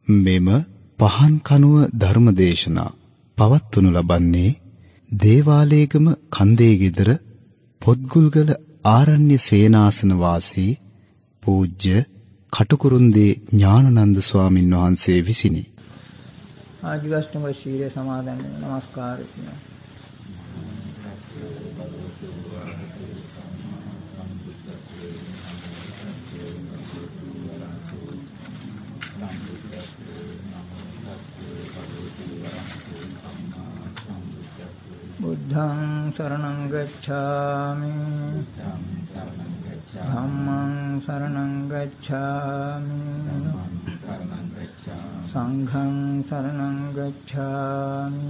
මෙම පහන් කනුව ධර්මදේශනා පවත්වනු ලබන්නේ දේවාලේගම කන්දේගෙදර පොත්ගුල්ගල ආරණ්‍ය සේනාසන වාසී පූජ්‍ය කටුකුරුන්දී ඥානানন্দ ස්වාමින් වහන්සේ විසිනි. ආජීවශ්‍රම ශීල සමාදන් නමස්කාර කරනවා. බුද්ධං शरणं गच्छामि धम्मं शरणं गच्छामि संघं शरणं गच्छामि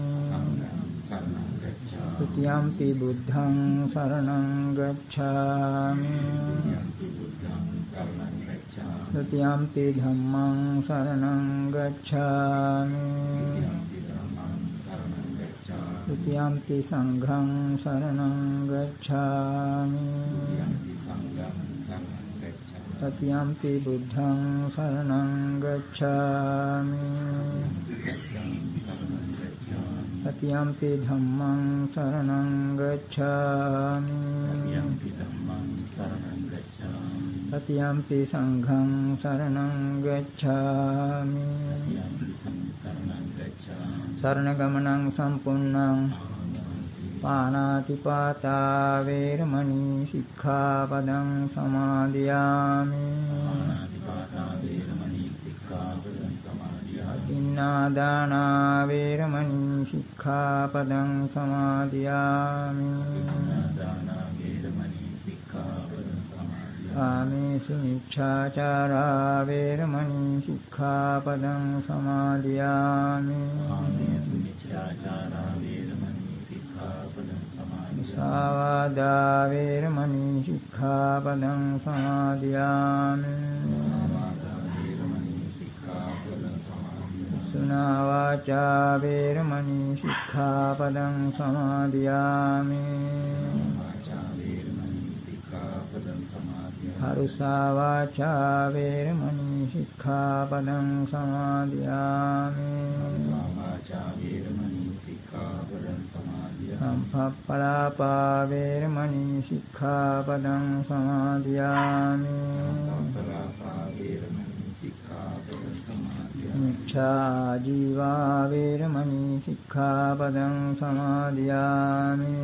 तृतीयम्पि बुद्धं शरणं गच्छामि तृतीयम्पि धम्मं शरणं गच्छामि तृतीयम्पि संघं शरणं गच्छामि तृतीयम्पि बुद्धं शरणं गच्छामि तृतीयम्पि धम्मं शरणं गच्छामि तृतीयम्पि संघं शरणं गच्छामि शरणगमनं सम्पूर्णं पाणातिपाता वैरमणि सिक्खापदं समादयामि अतिन्नादाना वैरमणि सिक्खापदं समादयामि कामेषु मिच्छाचारा वैरमणि सिक्खापदं समादयामि मुसावादा वैरमणि सिक्खापदं समादयामि सुनावाचा वैरमणि सिक्खापदं समादयामि हरुषावाचा वैरमणि सिक्खापदं समादयामि संफप्पलापा वैरमणि सिक्खापदं समादयामि मिच्छाजीवा वैरमणि सिक्खापदं समादयामि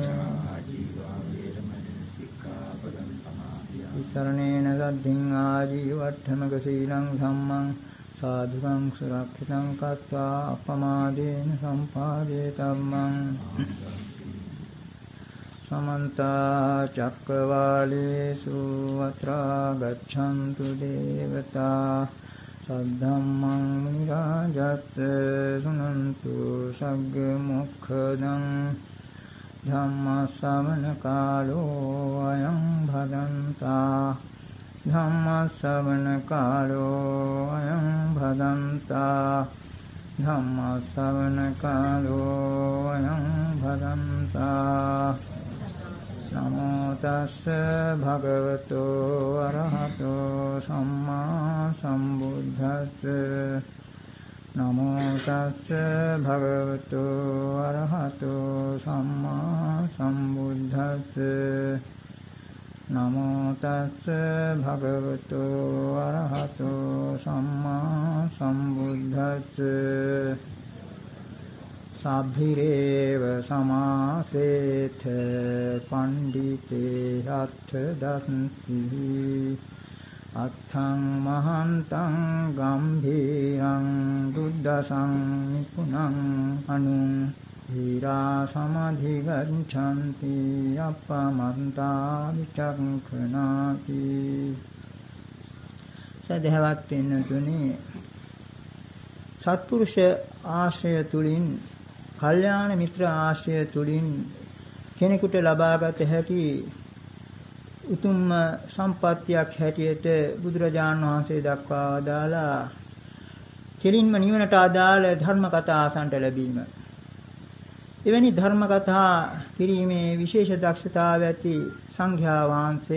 शरणेन सद्धिं आजीवट्ठमकशीलं धम्मं साधुकं सुरक्षितं कृत्वा अपमादेन सम्पादेतव्यं समन्ता चक्रवालेषु अत्र गच्छन्तु देवता सद्धम्मं मुनिराजस्य शृण्वन्तु सग्मुखदं धम्मश्रवणकालो अयं भदन्ता धम्मश्रवणकालो अयं भदन्ता धम्मश्रवणकालो अयं भदन्ता नमो तस्स भगवतो अरहतो सम्मा सम्बुद्धस्स नमो तस्स भगवतो अरहतो सम्मा सम्बुद्धस्स नमो तस्स भगवतो अरहतो सम्मा सम्बुद्धस्स साभिरेव समासेथ पंडिते अर्थदंसि अत्थं महन्तं गम्भीरं दुर्दशं निपुणं अनु धीरा समधिगच्छन्ति अपमन्ता विचक्षणाति සදහවත් වෙනතුනේ සත්පුරුෂ ආශ්‍රය තුලින් කල්යාණ මිත්‍ර ආශ්‍රය තුලින් කෙනෙකුට ලබාගත හැකි උතුම්ම සම්පත්තියක් හැටියට බුදුරජාණන් වහන්සේ දක්වා වදාලා කෙලින්ම නිවනට අදාළ ධර්ම කතා අසන්ට ලැබීම. එවැනි ධර්ම කතා කිරීමේ විශේෂ දක්ෂතාව ඇති සංඝයා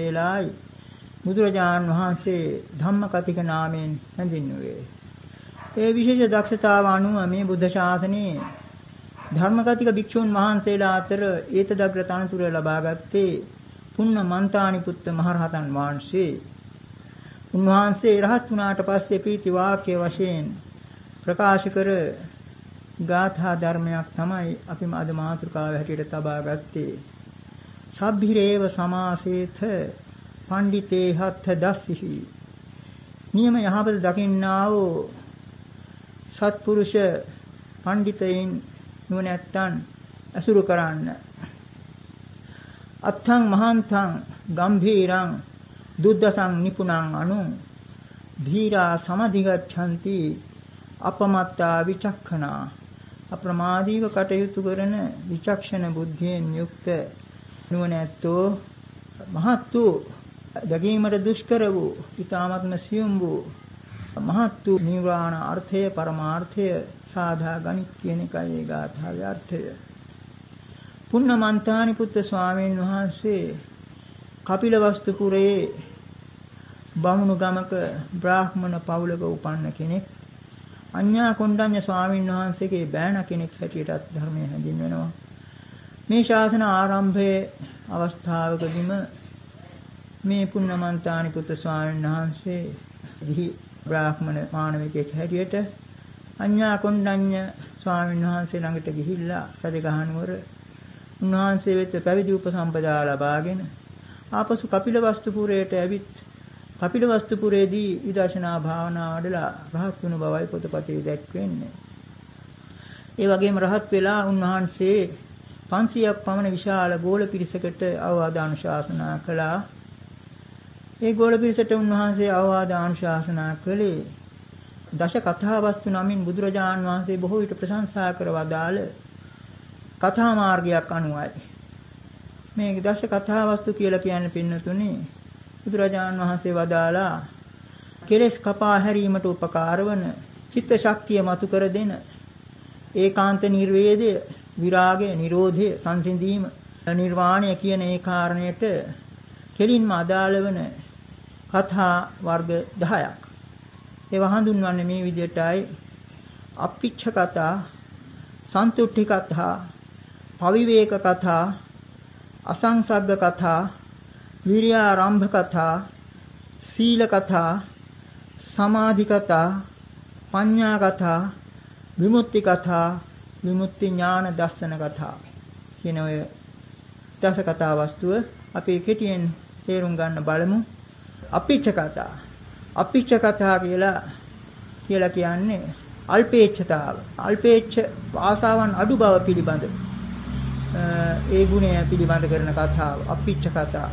වහන්සේලායි බුදුරජාණන් වහන්සේ ධම්මකතික නාමයෙන් හැඳින්වුවේ. ඒ විශේෂ දක්ෂතාව අනුව මේ බුද්ධ ශාසනයේ ධර්මගතික භික්ෂුන් වහන්සේලා අතර ඒතදග්‍ර තනතුර ලබාගත්තේ පුන්න මන්තානි පුත්ත මහරහතන් වහන්සේ. උන්වහන්සේ රහත් වුණාට පස්සේ පීති වාක්‍ය වශයෙන් ප්‍රකාශ කර ගාථා ධර්මයක් තමයි අපි අද මාතෘකාව හැටියට තබා ගත්තේ. සබ්බිරේව සමාසේත පණ්ඩිතේ හත්ථ දස්සිහි. නියම යහපත දකින්නා වූ සත්පුරුෂ පණ්ඩිතයින් නුවණැත්තන් අසුරු කරන්න. අත්තං මහන්තං ගම්භීරං දුද්දසං නිපුණං අනු ධීරා සමදිගච්ඡanti අපමත්තා විචක්ඛනා. අප්‍රමාදීව කටයුතු කරන විචක්ෂණ බුද්ධියෙන් යුක්ත නුවණැත්තෝ මහත් වූ දගීමට දුෂ්කර වූ ඊ타මත්ම සියුම් වූ මහත් වූ නිර්වාණ අර්ථය පරමාර්ථය සාධා ගනිත් කියන එකයි ඒ ගාථාවේ අර්ථය. පුන්නමන්තානි පුත්ත ස්වාමීන් වහන්සේ කපිලවස්තුපුරයේ බමුණු ගමක බ්‍රාහ්මණ පවුලක උපන්න කෙනෙක්. අඤ්ඤා කොණ්ඩඤ්ඤ ස්වාමීන් වහන්සේගේ බෑණ කෙනෙක් හැටියටත් ධර්මයේ හැඳින්වෙනවා. මේ ශාසන ආරම්භයේ අවස්ථාවකදීම මේ පුන්නමන්තානි පුත්ත ස්වාමීන් වහන්සේ දිහි බ්‍රාහ්මණ මානවිකයෙක් හැටියට අඤ්ඤා කොණ්ඩඤ්ඤ ස්වාමීන් වහන්සේ ළඟට ගිහිල්ලා රජගහනුවර උන්වහන්සේ වෙත පැවිදි උපසම්පදා ලබාගෙන ආපසු කපිලවස්තුපුරයට ඇවිත් කපිලවස්තුපුරයේදී විදර්ශනා භාවනා වඩලා රහත් වුණු බවයි පොතපතේ දැක්වෙන්නේ. ඒ වගේම රහත් වෙලා උන්වහන්සේ 500ක් පමණ විශාල ගෝල පිරිසකට අවවාද අනුශාසනා කළා. ඒ ගෝල පිරිසට උන්වහන්සේ අවවාද අනුශාසනා කළේ දශ කථාවස්තු නමින් බුදුරජාන් වහන්සේ බොහෝ විට ප්‍රශංසා කර වදාළ කථා මාර්ගයක් අනුවයි. මේ දශ කථාවස්තු කියලා කියන්නේ පින්නතුනේ බුදුරජාන් වහන්සේ වදාලා කෙලෙස් කපා හැරීමට උපකාර වන චිත්ත ශක්තිය මතු කර දෙන ඒකාන්ත නිර්වේදය, විරාගය, නිරෝධය, සංසිඳීම, නිර්වාණය කියන ඒ කාරණයට කෙලින්ම අදාළ වන කථා වර්ග 10ක්. ඒවා හඳුන්වන්නේ මේ විදිහටයි: අප්පිච්ඡ කතා, සන්තුට්ඨි කතා, පවිවේක කතා, අසංසග්ග කතා, විරියාරම්භ කතා, සීල කතා, සමාධි කතා, පඤ්ඤා කතා, විමුක්ති කතා, විමුක්ති ඥාන දර්ශන කතා කියන ඔය දස කතා වස්තුව අපි කෙටියෙන් තේරුම් ගන්න බලමු. අප්පිච්ඡ කතා. අප්පිච්ඡ කතා කියලා කියන්නේ අල්පේච්ඡතාව. අල්පේච්ඡ ආසාවන් අඩු බව පිළිබඳ ඒ ගුණය පිළිබඳ කරන කතාව අප්පිච්ඡ කතා.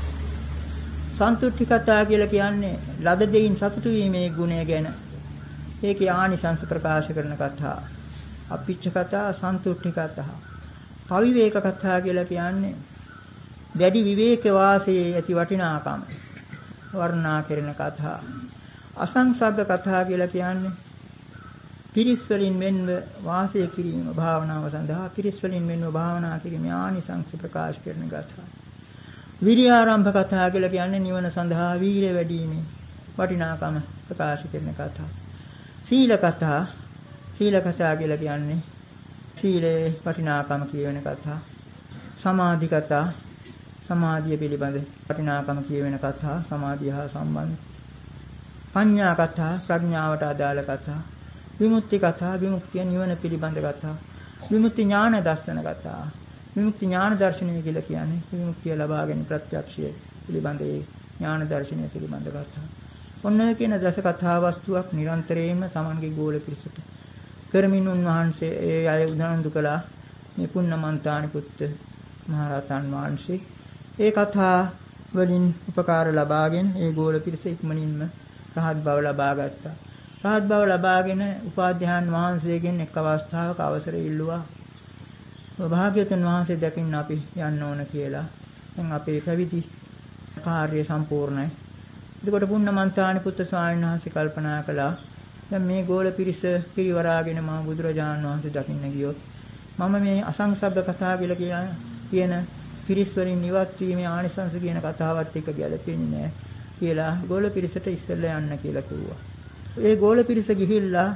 සන්තුට්ඨි කතා කියලා කියන්නේ ලද දෙයින් සතුටු වීමේ ගුණය ගැන ඒකේ ආනිසංස ප්‍රකාශ කරන කතා. අප්පිච්ඡ කතා, සන්තුට්ඨි කතා. පවිවේක කතා කියලා කියන්නේ දැඩි විවේක වාසයේ ඇති වටිනාකම වර්ණනා කරන කතා. අසංසග්ග කතා කියලා කියන්නේ පිරිස් වලින් මෙන්ව වාසය කිරීම භාවනාව සඳහා පිරිස් වලින් මෙන්ව භාවනා කිරීමේ ආනිසංස ප්‍රකාශ කරන කතා. විරියාරම්භ කතා කියලා කියන්නේ නිවන සඳහා වීර්ය වැඩිීමේ වටිනාකම ප්‍රකාශ කරන කතා. සීල කතා. සීල කතා කියලා කියන්නේ සීලේ වටිනාකම කියවෙන කතා. සමාධි කතා. සමාධිය පිළිබඳ වටිනාකම කියවෙන කතා. සමාධිය හා සම්බන්ධ. පඤ්ඤා කතා. ප්‍රඥාවට අදාළ කතා. විමුක්ති කතා. විමුක්තිය නිවන පිළිබඳ කතා. විමුක්ති ඥාන දර්ශන කතා. විමුක්ති ඥාන දර්ශනය කියලා කියන්නේ විමුක්තිය ලබා ගැනීම ප්‍රත්‍යක්ෂය පිළිබඳ ඒ ඥාන දර්ශනය පිළිබඳ කතා. ඔන්න ඔය කියන දස කතා වස්තුවක් නිරන්තරයෙන්ම Tamanගේ ගෝල පිරිසට කරමින් උන්වහන්සේ ඒ අය උදාහරණ කළා. මේ පුන්නමන්තානි පුත්ත මහරහතන් වහන්සේ ඒ කතා වලින් උපකාර ලබාගෙන ඒ ගෝල පිරිස ඉක්මනින්ම රහත් බව ලබා ගත්තා. රහත් බව ලබාගෙන උපාධ්‍යාන වහන්සේගෙන් එක් අවස්ථාවක අවසර ඉල්ලුවා. භාග්‍යවතුන් වහන්සේ දැකින්න අපි යන්න ඕන කියලා. දැන් අපේ පැවිදි කාර්ය සම්පූර්ණයි. එතකොට පුන්නමන්තානි පුත්ත ස්වාමීන් වහන්සේ කල්පනා කළා දැන් මේ ගෝල පිරිස පිරිවරාගෙන මම බුදුරජාණන් වහන්සේ දකින්න ගියොත් මම මේ අසංසබ්බ කතා කියලා කියන පිරිස් වලින් ඉවත් වීමේ ආනිසංස කියන කතාවත් එක්ක ගැලපෙන්නේ නැහැ කියලා ගෝල පිරිසට ඉස්සෙල්ලා යන්න කියලා කිව්වා. ඒ ගෝල පිරිස ගිහිල්ලා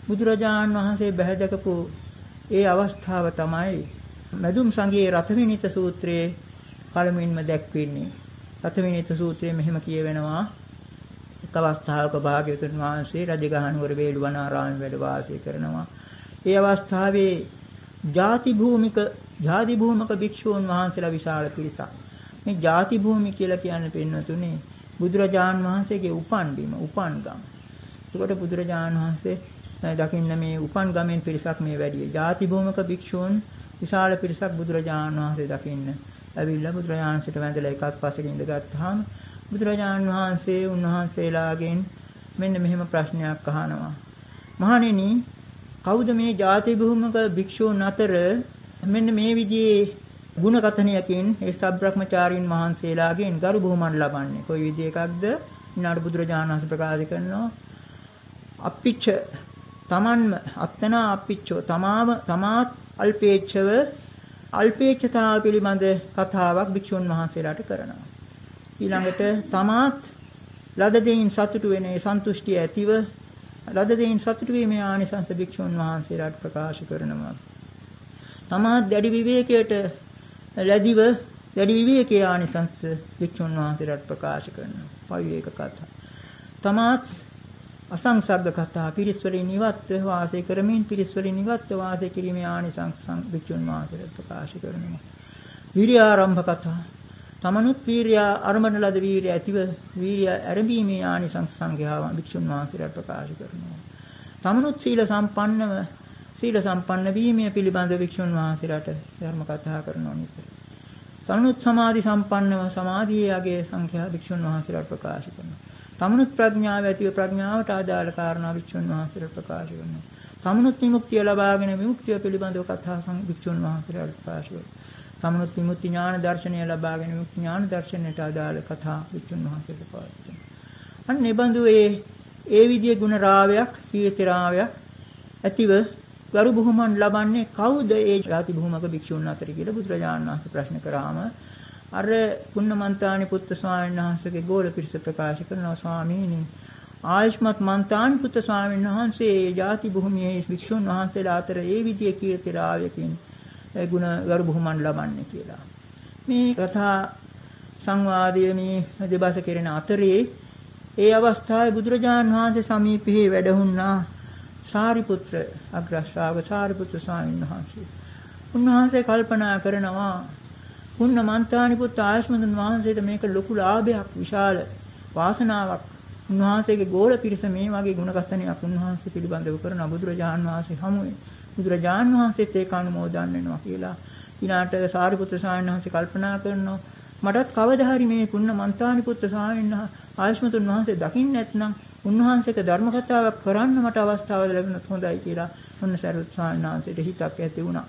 බුදුරජාණන් වහන්සේ බැහැදකපු ඒ අවස්ථාව තමයි මදුම් සංගයේ රතවිනිත සූත්‍රයේ පළමුවෙන්ම දැක්වෙන්නේ. රතවිනිත සූත්‍රයේ මෙහෙම කියවෙනවා. එක් අවස්ථාවක භාග්‍යවතුන් වහන්සේ රජගහනුවර වේළුවනාරාමයේ වැඩ වාසය කරනවා. ඒ අවස්ථාවේ ಜಾති භූමික භික්ෂූන් වහන්සේලා විශාල පිරිසක්. මේ ಜಾති භූමි කියලා කියන්නේ පින්නතුනේ බුදුරජාණන් වහන්සේගේ උපන් බිම, උපන් ගම. ඒකට බුදුරජාණන් වහන්සේ දකින්න මේ උපන් ගමෙන් පිරිසක් මේ වැඩි. ಜಾති භූමික භික්ෂූන් විශාල පිරිසක් බුදුරජාණන් වහන්සේ දකින්න ඇවිල්ලා බුදුරජාණන්සේට වැඳලා එකත් පස්සෙක ඉඳගත්තාම බුදුරජාණන් වහන්සේ උන්වහන්සේලාගෙන් මෙන්න මෙහෙම ප්‍රශ්නයක් අහනවා. මහණෙනි, කවුද මේ ಜಾති භූමික භික්ෂූන් අතර මෙන්න මේ විදිහේ ගුණ කතනයකින් ඒ සබ්‍රහ්මචාරීන් වහන්සේලාගෙන් ගරු බුහුමන් ලබන්නේ? කොයි විදිහ එකක්ද? ඊනාට බුදුරජාණන් වහන්සේ ප්‍රකාශ කරනවා. අප්පිච්ච තමන්ම අත්තනා අප්පිච්චෝ තමාත් අල්පේච්ඡව අල්පේච්ඡතාව පිළිබඳ කතාවක් භික්ෂුන් වහන්සේලාට කරනවා. ඊළඟට තමාත් ලද දෙයින් සතුටු වෙන ඒ සන්තුෂ්ටිය ඇතිව ලද දෙයින් සතුටු වීමේ ආනිසංස භික්ෂුන් වහන්සේලාට ප්‍රකාශ කරනවා. තමාත් දැඩි විවේකයට ලැබිව දැඩි විවේකයේ ආනිසංස භික්ෂුන් වහන්සේලාට ප්‍රකාශ කරනවා. පවිවේක කතා. තමාත් අසංසග්ග කතා පිරිස් වලින් ඉවත්ව වාසය කරමින් පිරිස් වලින් ඉවත්ව වාසය කිරීමේ ආනිසංස භික්ෂුන් වහන්සේලාට ප්‍රකාශ කරනවා. විරිය ආරම්භ කතා. තමනුත් වීර්ය අරඹන ලද වීර්ය ඇතිව වීර්ය ආරම්භීමේ ආනිසංස සංඝයාව භික්ෂුන් වහන්සේලාට ප්‍රකාශ කරනවා. තමනුත් සීල සම්පන්න වීමේ පිළිබඳ භික්ෂුන් වහන්සේලාට ධර්ම කතා කරනවා නිතර. තමනුත් සමාධි සම්පන්නව සමාධියේ යගේ සංඛ්‍යා භික්ෂුන් වහන්සේලාට ප්‍රකාශ කරනවා. තමනුත් ප්‍රඥාව ඇතිව ප්‍රඥාවට ආදාළ කාරණා භික්ෂුන් වහන්සේලාට ප්‍රකාශ කරනවා. තමනුත් විමුක්තිය ලබාගෙන විමුක්තිය පිළිබඳව කතා භික්ෂුන් වහන්සේලාට ප්‍රකාශ කරනවා. තමනුත් විමුක්ති ඥාන දර්ශනය ලබාගෙන විමුක්ති ඥාන දර්ශනයට ආදාළ කතා භික්ෂුන් වහන්සේලාට ප්‍රකාශ කරනවා. අන්න ඒ බඳු ඒ විදියේ ගුණ රාවයක්, කීර්ති රාවයක් ඇතිව ගරු බුහුමන් ලබන්නේ කවුද ඒ ಜಾති භූමක භික්ෂුන් අතර කියලා බුදුරජාණන් වහන්සේ ප්‍රශ්න කරාම අර පුන්නමන්තානි පුත්තු ස්වාමීන් වහන්සේගේ ගෝල පිරිස ප්‍රකාශ කරනවා. ස්වාමීනි, ආයුෂ්මත් මන්තානි පුත්තු ස්වාමීන් වහන්සේ ಜಾති භූමියේ භික්ෂුන් වහන්සේලා අතර ඒ විදියේ කීර්ති රාවයකින් ගුණ ගරු බුහුමන් ලබන්නේ කියලා. මේ කතා සංවාදයේ මේ දෙබස කෙරෙන අතරේ ඒ අවස්ථාවේ බුදුරජාණන් වහන්සේ සමීපෙහි වැඩහුණා සාරිපුත්‍ර අග්‍ර ශ්‍රාවක සාරිපුත්‍ර ස්වාමීන් වහන්සේ. උන්වහන්සේ කල්පනා කරනවා පුන්නමන්තානි පුත් ආයුෂ්මතුන් වහන්සේට මේක ලොකු ලාභයක්, විශාල වාසනාවක්. උන්වහන්සේගේ ගෝල පිරිස මේ වගේ ගුණ කථනයක් උන්වහන්සේ පිළිබඳව කරන බුදුරජාණන් වහන්සේ හමුවේ බුදුරජාණන් වහන්සේත් ඒක අනුමෝදන් වෙනවා කියලා. ඊළාට සාරිපුත්‍ර ස්වාමීන් වහන්සේ කල්පනා කරනවා මටත් කවදා හරි මේ පුන්නමන්තානි පුත් ස්වාමීන් ආයුෂ්මතුන් වහන්සේ දකින්න නැත්නම් උන්වහන්සේට ධර්ම කතාවක් කරන්න මට අවස්ථාව ලැබුණොත් හොඳයි කියලා මොන්න සරුවත් ස්වාමීන් වහන්සේට හිතක් ඇති වුණා.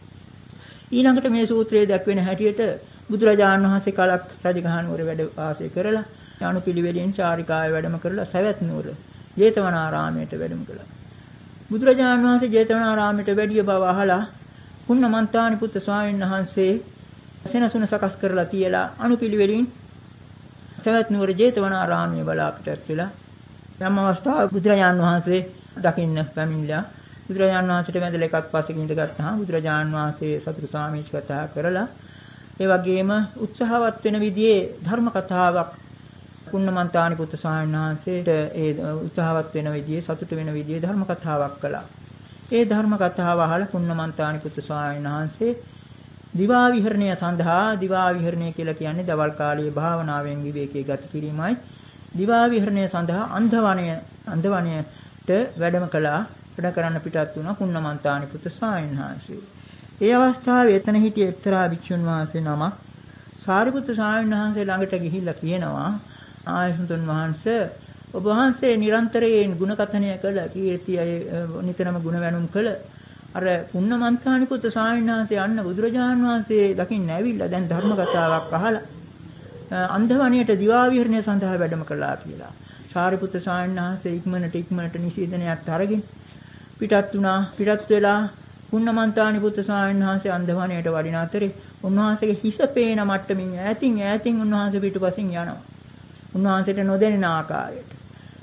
ඊළඟට මේ සූත්‍රයේ දක්වන හැටියට බුදුරජාණන් වහන්සේ කලක් රජගහනුවර වැඩ වාසය කරලා අනුපිළිවෙලින් චාරිකාවේ වැඩම කරලා සවැත් නුවර ජේතවනාරාමයට වැඩම කළා. බුදුරජාණන් වහන්සේ ජේතවනාරාමයට වැඩිය බව අහලා පුන්නමන්තානි පුත් ස්වාමීන් වහන්සේ සෙනසුන සකස් කරලා තියලා අනුපිළිවෙලින් සවැත් නුවර ජේතවනාරාමයේ බලාපිටත් වෙලා යම් අවස්ථාවක බුදුරජාණන් වහන්සේ දකින්න පැමිණිලා බුදුරජාණන් වහන්සේට වැඳලා එකක් පස්සෙක ඉඳගත්තාම බුදුරජාණන් වහන්සේ සතුටු සාමීච කතා කරලා ඒ වගේම උත්සාහවත් වෙන විදිහේ ධර්ම කතාවක් පුන්නමන්තානි පුත් ස්වාමීන් වහන්සේට ඒ උත්සාහවත් වෙන විදිහේ සතුටු වෙන විදිහේ ධර්ම කතාවක් කළා. ඒ ධර්ම කතාව අහලා පුන්නමන්තානි පුත් ස්වාමීන් වහන්සේ දිවා විහරණය සඳහා දිවා විහරණය කියලා කියන්නේ දවල් කාලයේ භාවනාවෙන් විවේකයේ ගත කිරීමයි. දිවා විහරණය සඳහා අන්ධවණයට වැඩම කළා. වැඩ කරන්න පිටත් වුණා පුන්නමන්තානි පුත් ස්වාමීන් වහන්සේ. ඒ අවස්ථාවේ එතන හිටිය එක්තරා භික්ෂුන් වහන්සේ නමක් සාරිපුත්‍ර ස්වාමීන් වහන්සේ ළඟට ගිහිල්ලා කියනවා ආයසුතුන් වහන්සේ ඔබ වහන්සේ නිරන්තරයෙන් ගුණ කථනය කළ කීර්තිය නිතරම ගුණ වැණුම් කළ අර පුන්නමන්තානි පුත් ස්වාමීන් වහන්සේ අන්න බුදුරජාණන් වහන්සේ දකින්න ඇවිල්ලා දැන් ධර්ම කතාවක් අහලා අන්ධවණියට දිවා විහරණය සඳහා වැඩම කළා කියලා. සාරිපුත්‍ර ස්වාමීන් වහන්සේ ඉක්මනට නිසීදනයක් අරගෙන පිටත් වුණා. පිටත් වෙලා පුන්නමන්තානි පුත් ස්වාමීන් වහන්සේ අන්ධවණියට වඩින අතරේ උන්වහන්සේගේ හිස පේන මට්ටමින් ඈතින් උන්වහන්සේ පිටුපසින් යනවා. උන්වහන්සේට නොදැනෙන ආකාරයට.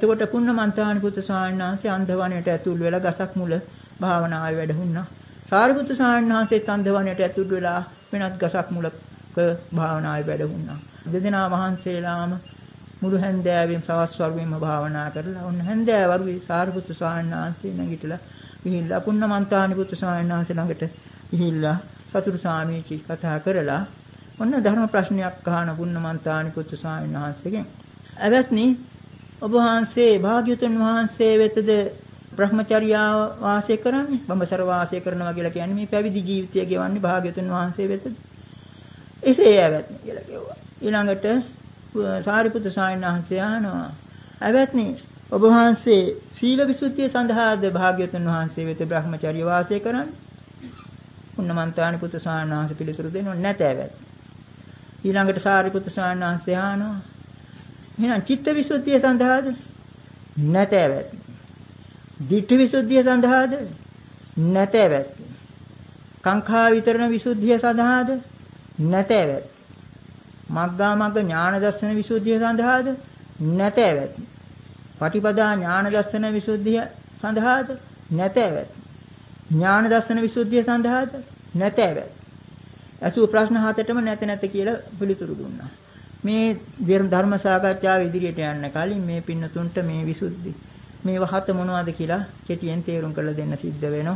එතකොට පුන්නමන්තානි පුත්තු ස්වාමීන් වහන්සේ අන්ධවණයට ඇතුල් වෙලා ගසක් මුල භාවනාවේ වැඩහුණා. සාරිපුත්තු ස්වාමීන් වහන්සේත් අන්ධවණයට ඇතුල් වෙලා වෙනත් ගසක් මුලක භාවනාවේ වැඩහුණා. දෙදෙනා වහන්සේලාම මුළු හැන්දෑවෙම සවස් වරුවෙම භාවනා කරලා ඔන්න හැන්දෑව වරුවේ සාරිපුත්තු ස්වාමීන් වහන්සේ නැගිටලා ගිහිල්ලා පුන්නමන්තානි පුත්තු ස්වාමීන් වහන්සේ ළඟට ගිහිල්ලා සතුරු සාමීචි කතා කරලා ඔන්න ධර්ම ප්‍රශ්නයක් අහන පුන්නමන්තානි පුත්තු ස්වාමීන් වහන්සේගෙන්. "අවත්නි ඔබ වහන්සේ භාග්‍යවතුන් වහන්සේ වෙතද බ්‍රහ්මචර්යාව වාසය කරන්නේ? බඹසර වාසය කරනවා කියලා කියන්නේ මේ පැවිදි ජීවිතය ගෙවන්නේ භාග්‍යවතුන් වහන්සේ වෙතද?" එසේ අවත්නි කියලා කිව්වා. ඊළඟට සාරිපුත්තු ස්වාමීන් වහන්සේ අහනවා, "අවත්නි ඔබ වහන්සේ සීල විසුද්ධිය සඳහාද භාග්‍යවතුන් වහන්සේ වෙත බ්‍රහ්මචර්ය වාසය කරන්නේ?" පුන්නමන්තානි පුත්තු ස්වාමීන් වහන්සේ පිළිතුරු දෙනවා, "නැත අවත්නි." ඊළඟට සාරිපුත්තු ස්වාමීන් වහන්සේ අහනවා, "එහෙනම් චිත්ත විසුද්ධිය සඳහාද?" "නැත අවත්නි." "ditthi විසුද්ධිය සඳහාද?" "නැත අවත්නි." "කාංඛා විතරණ විසුද්ධිය සඳහාද?" "නැත අවත්නි." "මග්ගා මග්ග ඥාන දර්ශන විසුද්ධිය සඳහාද?" "නැත අවත්නි." "පටිපදා ඥාන දර්ශන විසුද්ධිය සඳහාද?" "නැත අවත්නි." "ඥාන දර්ශන විසුද්ධිය සඳහාද?" "නැත අවත්නි." අසු ප්‍රශ්න හතටම නැත කියලා පිළිතුරු දුන්නා. මේ ධර්ම සාකච්ඡාව ඉදිරියට යන්න කලින් මේ පින්නතුන්ට මේ විසුද්ධි මේව හත මොනවද කියලා කෙටියෙන් තේරුම් කරලා දෙන්න සිද්ධ වෙනවා.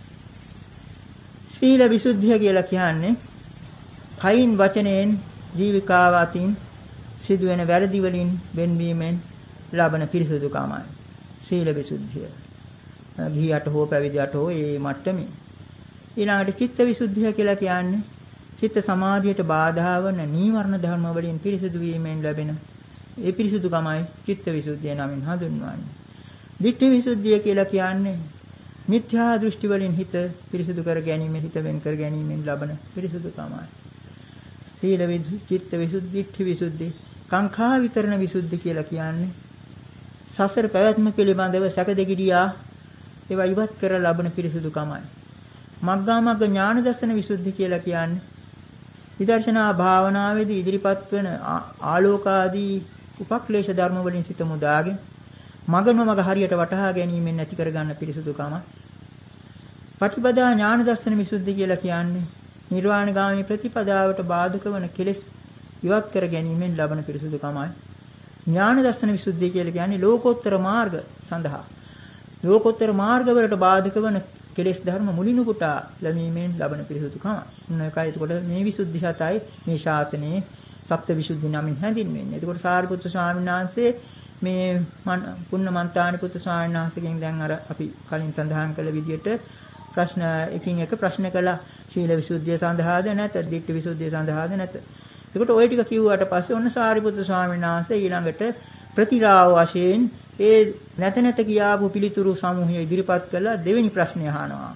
සීල විසුද්ධිය කියලා කියන්නේ කයින් වචනයෙන් ජීවිකාව අතින් සිදුවෙන වැරදි වලින් වෙන්වීමෙන් ලබන පිරිසුදුකමයි සීල විසුද්ධිය. ගිහියට හෝ පැවිදියට හෝ මේ මට්ටමේ. ඊළඟට චිත්ත විසුද්ධිය කියලා කියන්නේ චිත්ත සමාධියට බාධා වන නීවරණ ධර්ම වලින් පිරිසුදු වීමෙන් ලැබෙන ඒ පිරිසුදුකමයි චිත්ත විසුද්ධිය නමින් හඳුන්වන්නේ. ditthi විසුද්ධිය කියලා කියන්නේ මිත්‍යා දෘෂ්ටි වලින් හිත පිරිසුදු කර ගැනීම, හිත වෙන් කර ගැනීමෙන් ලබන පිරිසුදුකමයි. සීල විසුද්ධි, චිත්ත විසුද්ධි, ditthi විසුද්ධි, කාංඛා විතරණ විසුද්ධි කියලා කියන්නේ සසර පැවැත්ම පිළිබඳව සැකදෙගිඩියා ඒවා ඉවත් කර ලබන පිරිසුදුකමයි. මග්ගා මග්ග ඥාන දර්ශන විසුද්ධි කියලා කියන්නේ විදර්ශනා භාවනාවේදී ඉදිරිපත් වන ආලෝකාදී උපක්ලේශ ධර්ම වලින් සිත මුදාගෙන මග හරියට වටහා ගැනීමෙන් නැති කර ගන්න පිරිසුදුකම. පටිපදා ඥාන දර්ශන විසුද්ධි කියලා කියන්නේ නිර්වාණ ගාමී ප්‍රතිපදාවට බාධක වන කෙලෙස් ඉවත් කර ගැනීමෙන් ලබන පිරිසුදුකමයි. ඥාන දර්ශන විසුද්ධිය කියලා කියන්නේ ලෝකෝත්තර මාර්ග සඳහා ලෝකෝත්තර මාර්ග වලට බාධක වන කෙලෙස් ධර්ම මුලිනු පුටා ලැබීමෙන් ලබන පිරිසුදුකම. මොනවායි එතකොට මේ විසුද්ධි හතයි මේ ශාසනයේ සප්ත විසුද්ධි නමින් හැඳින්වෙන්නේ. එතකොට සාරිපුත්තු ස්වාමීන් වහන්සේ මේ පුන්නමන්තානි පුත්තු ස්වාමීන් වහන්සේගෙන් දැන් අර අපි කලින් සඳහන් කළ විදිහට ප්‍රශ්න එකින් එක ප්‍රශ්න කළා. සීල විසුද්ධිය සඳහාද නැත, ditthi විසුද්ධිය සඳහාද නැත. එතකොට ওই ටික කිව්වට පස්සේ ඔන්න සාරිපුත්තු ස්වාමීන් වහන්සේ ඊළඟට ප්‍රතිරාව වශයෙන් ඒ නැත කියාපු පිළිතුරු සමූහය ඉදිරිපත් කළා දෙවෙනි ප්‍රශ්නය අහනවා.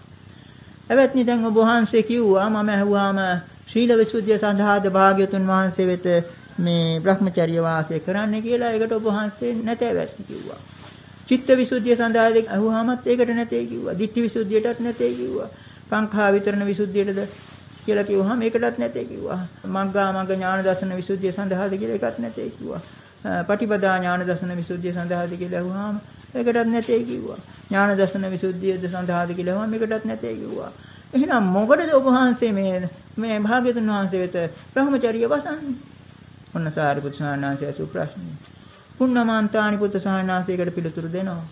එවත්නි දැන් ඔබ වහන්සේ කිව්වා මම අහුවාම සීල විසුද්ධිය සඳහාද භාග්‍යතුන් වහන්සේ වෙත මේ බ්‍රහ්මචර්ය වාසය කරන්න කියලා. ඒකට ඔබ වහන්සේ නැතවත්නි කිව්වා. චිත්ත විසුද්ධිය සඳහාද අහුවාමත් ඒකට නැතේ කිව්වා. ditthi විසුද්ධියටත් නැතේ කිව්වා. කාංඛා විතරණ විසුද්ධියටද කියලා කිව්වහම ඒකටත් නැතේ කිව්වා. මග්ගා මග්ග ඥාන දර්ශන විසුද්ධිය සඳහාද කියලා ඒකත් නැතේ කිව්වා. පටිපදා ඥාන දර්ශන විසුද්ධිය සඳහාද කියලා අහුවාම ඒකටත් නැතේ කිව්වා. ඥාන දර්ශන විසුද්ධියද සඳහාද කියලා අහුවාම ඒකටත් නැතේ කිව්වා. එහෙනම් මොකටද ඔබ වහන්සේ මේ භාග්‍යවතුන් වහන්සේ වෙත බ්‍රහ්මචර්ය වසන්නේ? ඔන්න සාරිපුත්තු ස්වාමීන් වහන්සේ අසු ප්‍රශ්නේ. පුන්නමන්තානි පුත්තු ස්වාමීන් වහන්සේකට පිළිතුරු දෙනවා.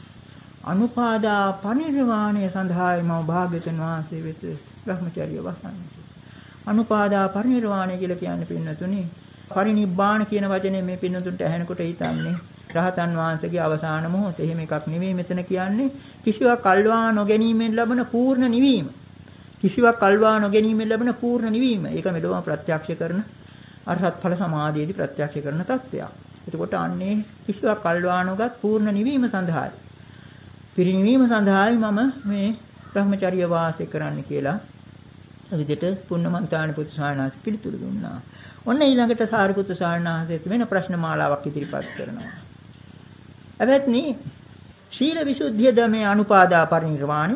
අනුපාදා පරිනිර්වාණය සඳහායි මම භාග්‍යවතුන් වහන්සේ වෙත බ්‍රහ්මචර්ය වසන්නේ. අනුපාදා පරිනිර්වාණය කියලා කියන්නේ පින්නතුනි පරිනිබ්බාණ කියන වචනේ මේ පින්නතුන්ට ඇහෙනකොට හිතන්නේ රහතන් වහන්සේගේ අවසාන මොහොත. එහෙම එකක් නෙවෙයි මෙතන කියන්නේ කිසිවක් අල්වා නොගැනීමෙන් ලැබෙන පූර්ණ නිවීම. කිසිවක් අල්වා නොගැනීමෙන් ලැබෙන පූර්ණ නිවීම. ඒක මෙලොව ප්‍රත්‍යක්ෂ කරන අරහත් ඵල සමාධියේදී ප්‍රත්‍යක්ෂ කරන තත්ත්වයක්. එතකොට අන්නේ කිසිවක් අල්වා නොගත් පූර්ණ නිවීම සඳහායි පිරිනිවීම සඳහායි මම මේ බ්‍රහ්මචර්ය වාසය කරන්න කියලා විදිහට පුන්නමන්තානි පුත්තු ස්වාමීන් වහන්සේ පිළිතුරු දුන්නා. ඔන්න ඊළඟට සාරිපුත්තු ස්වාමීන් වහන්සේ වෙන ප්‍රශ්න මාලාවක් ඉදිරිපත් කරනවා. එවත්නි සීල විසුද්ධියද මේ අනුපාදා පරිනිර්වාණය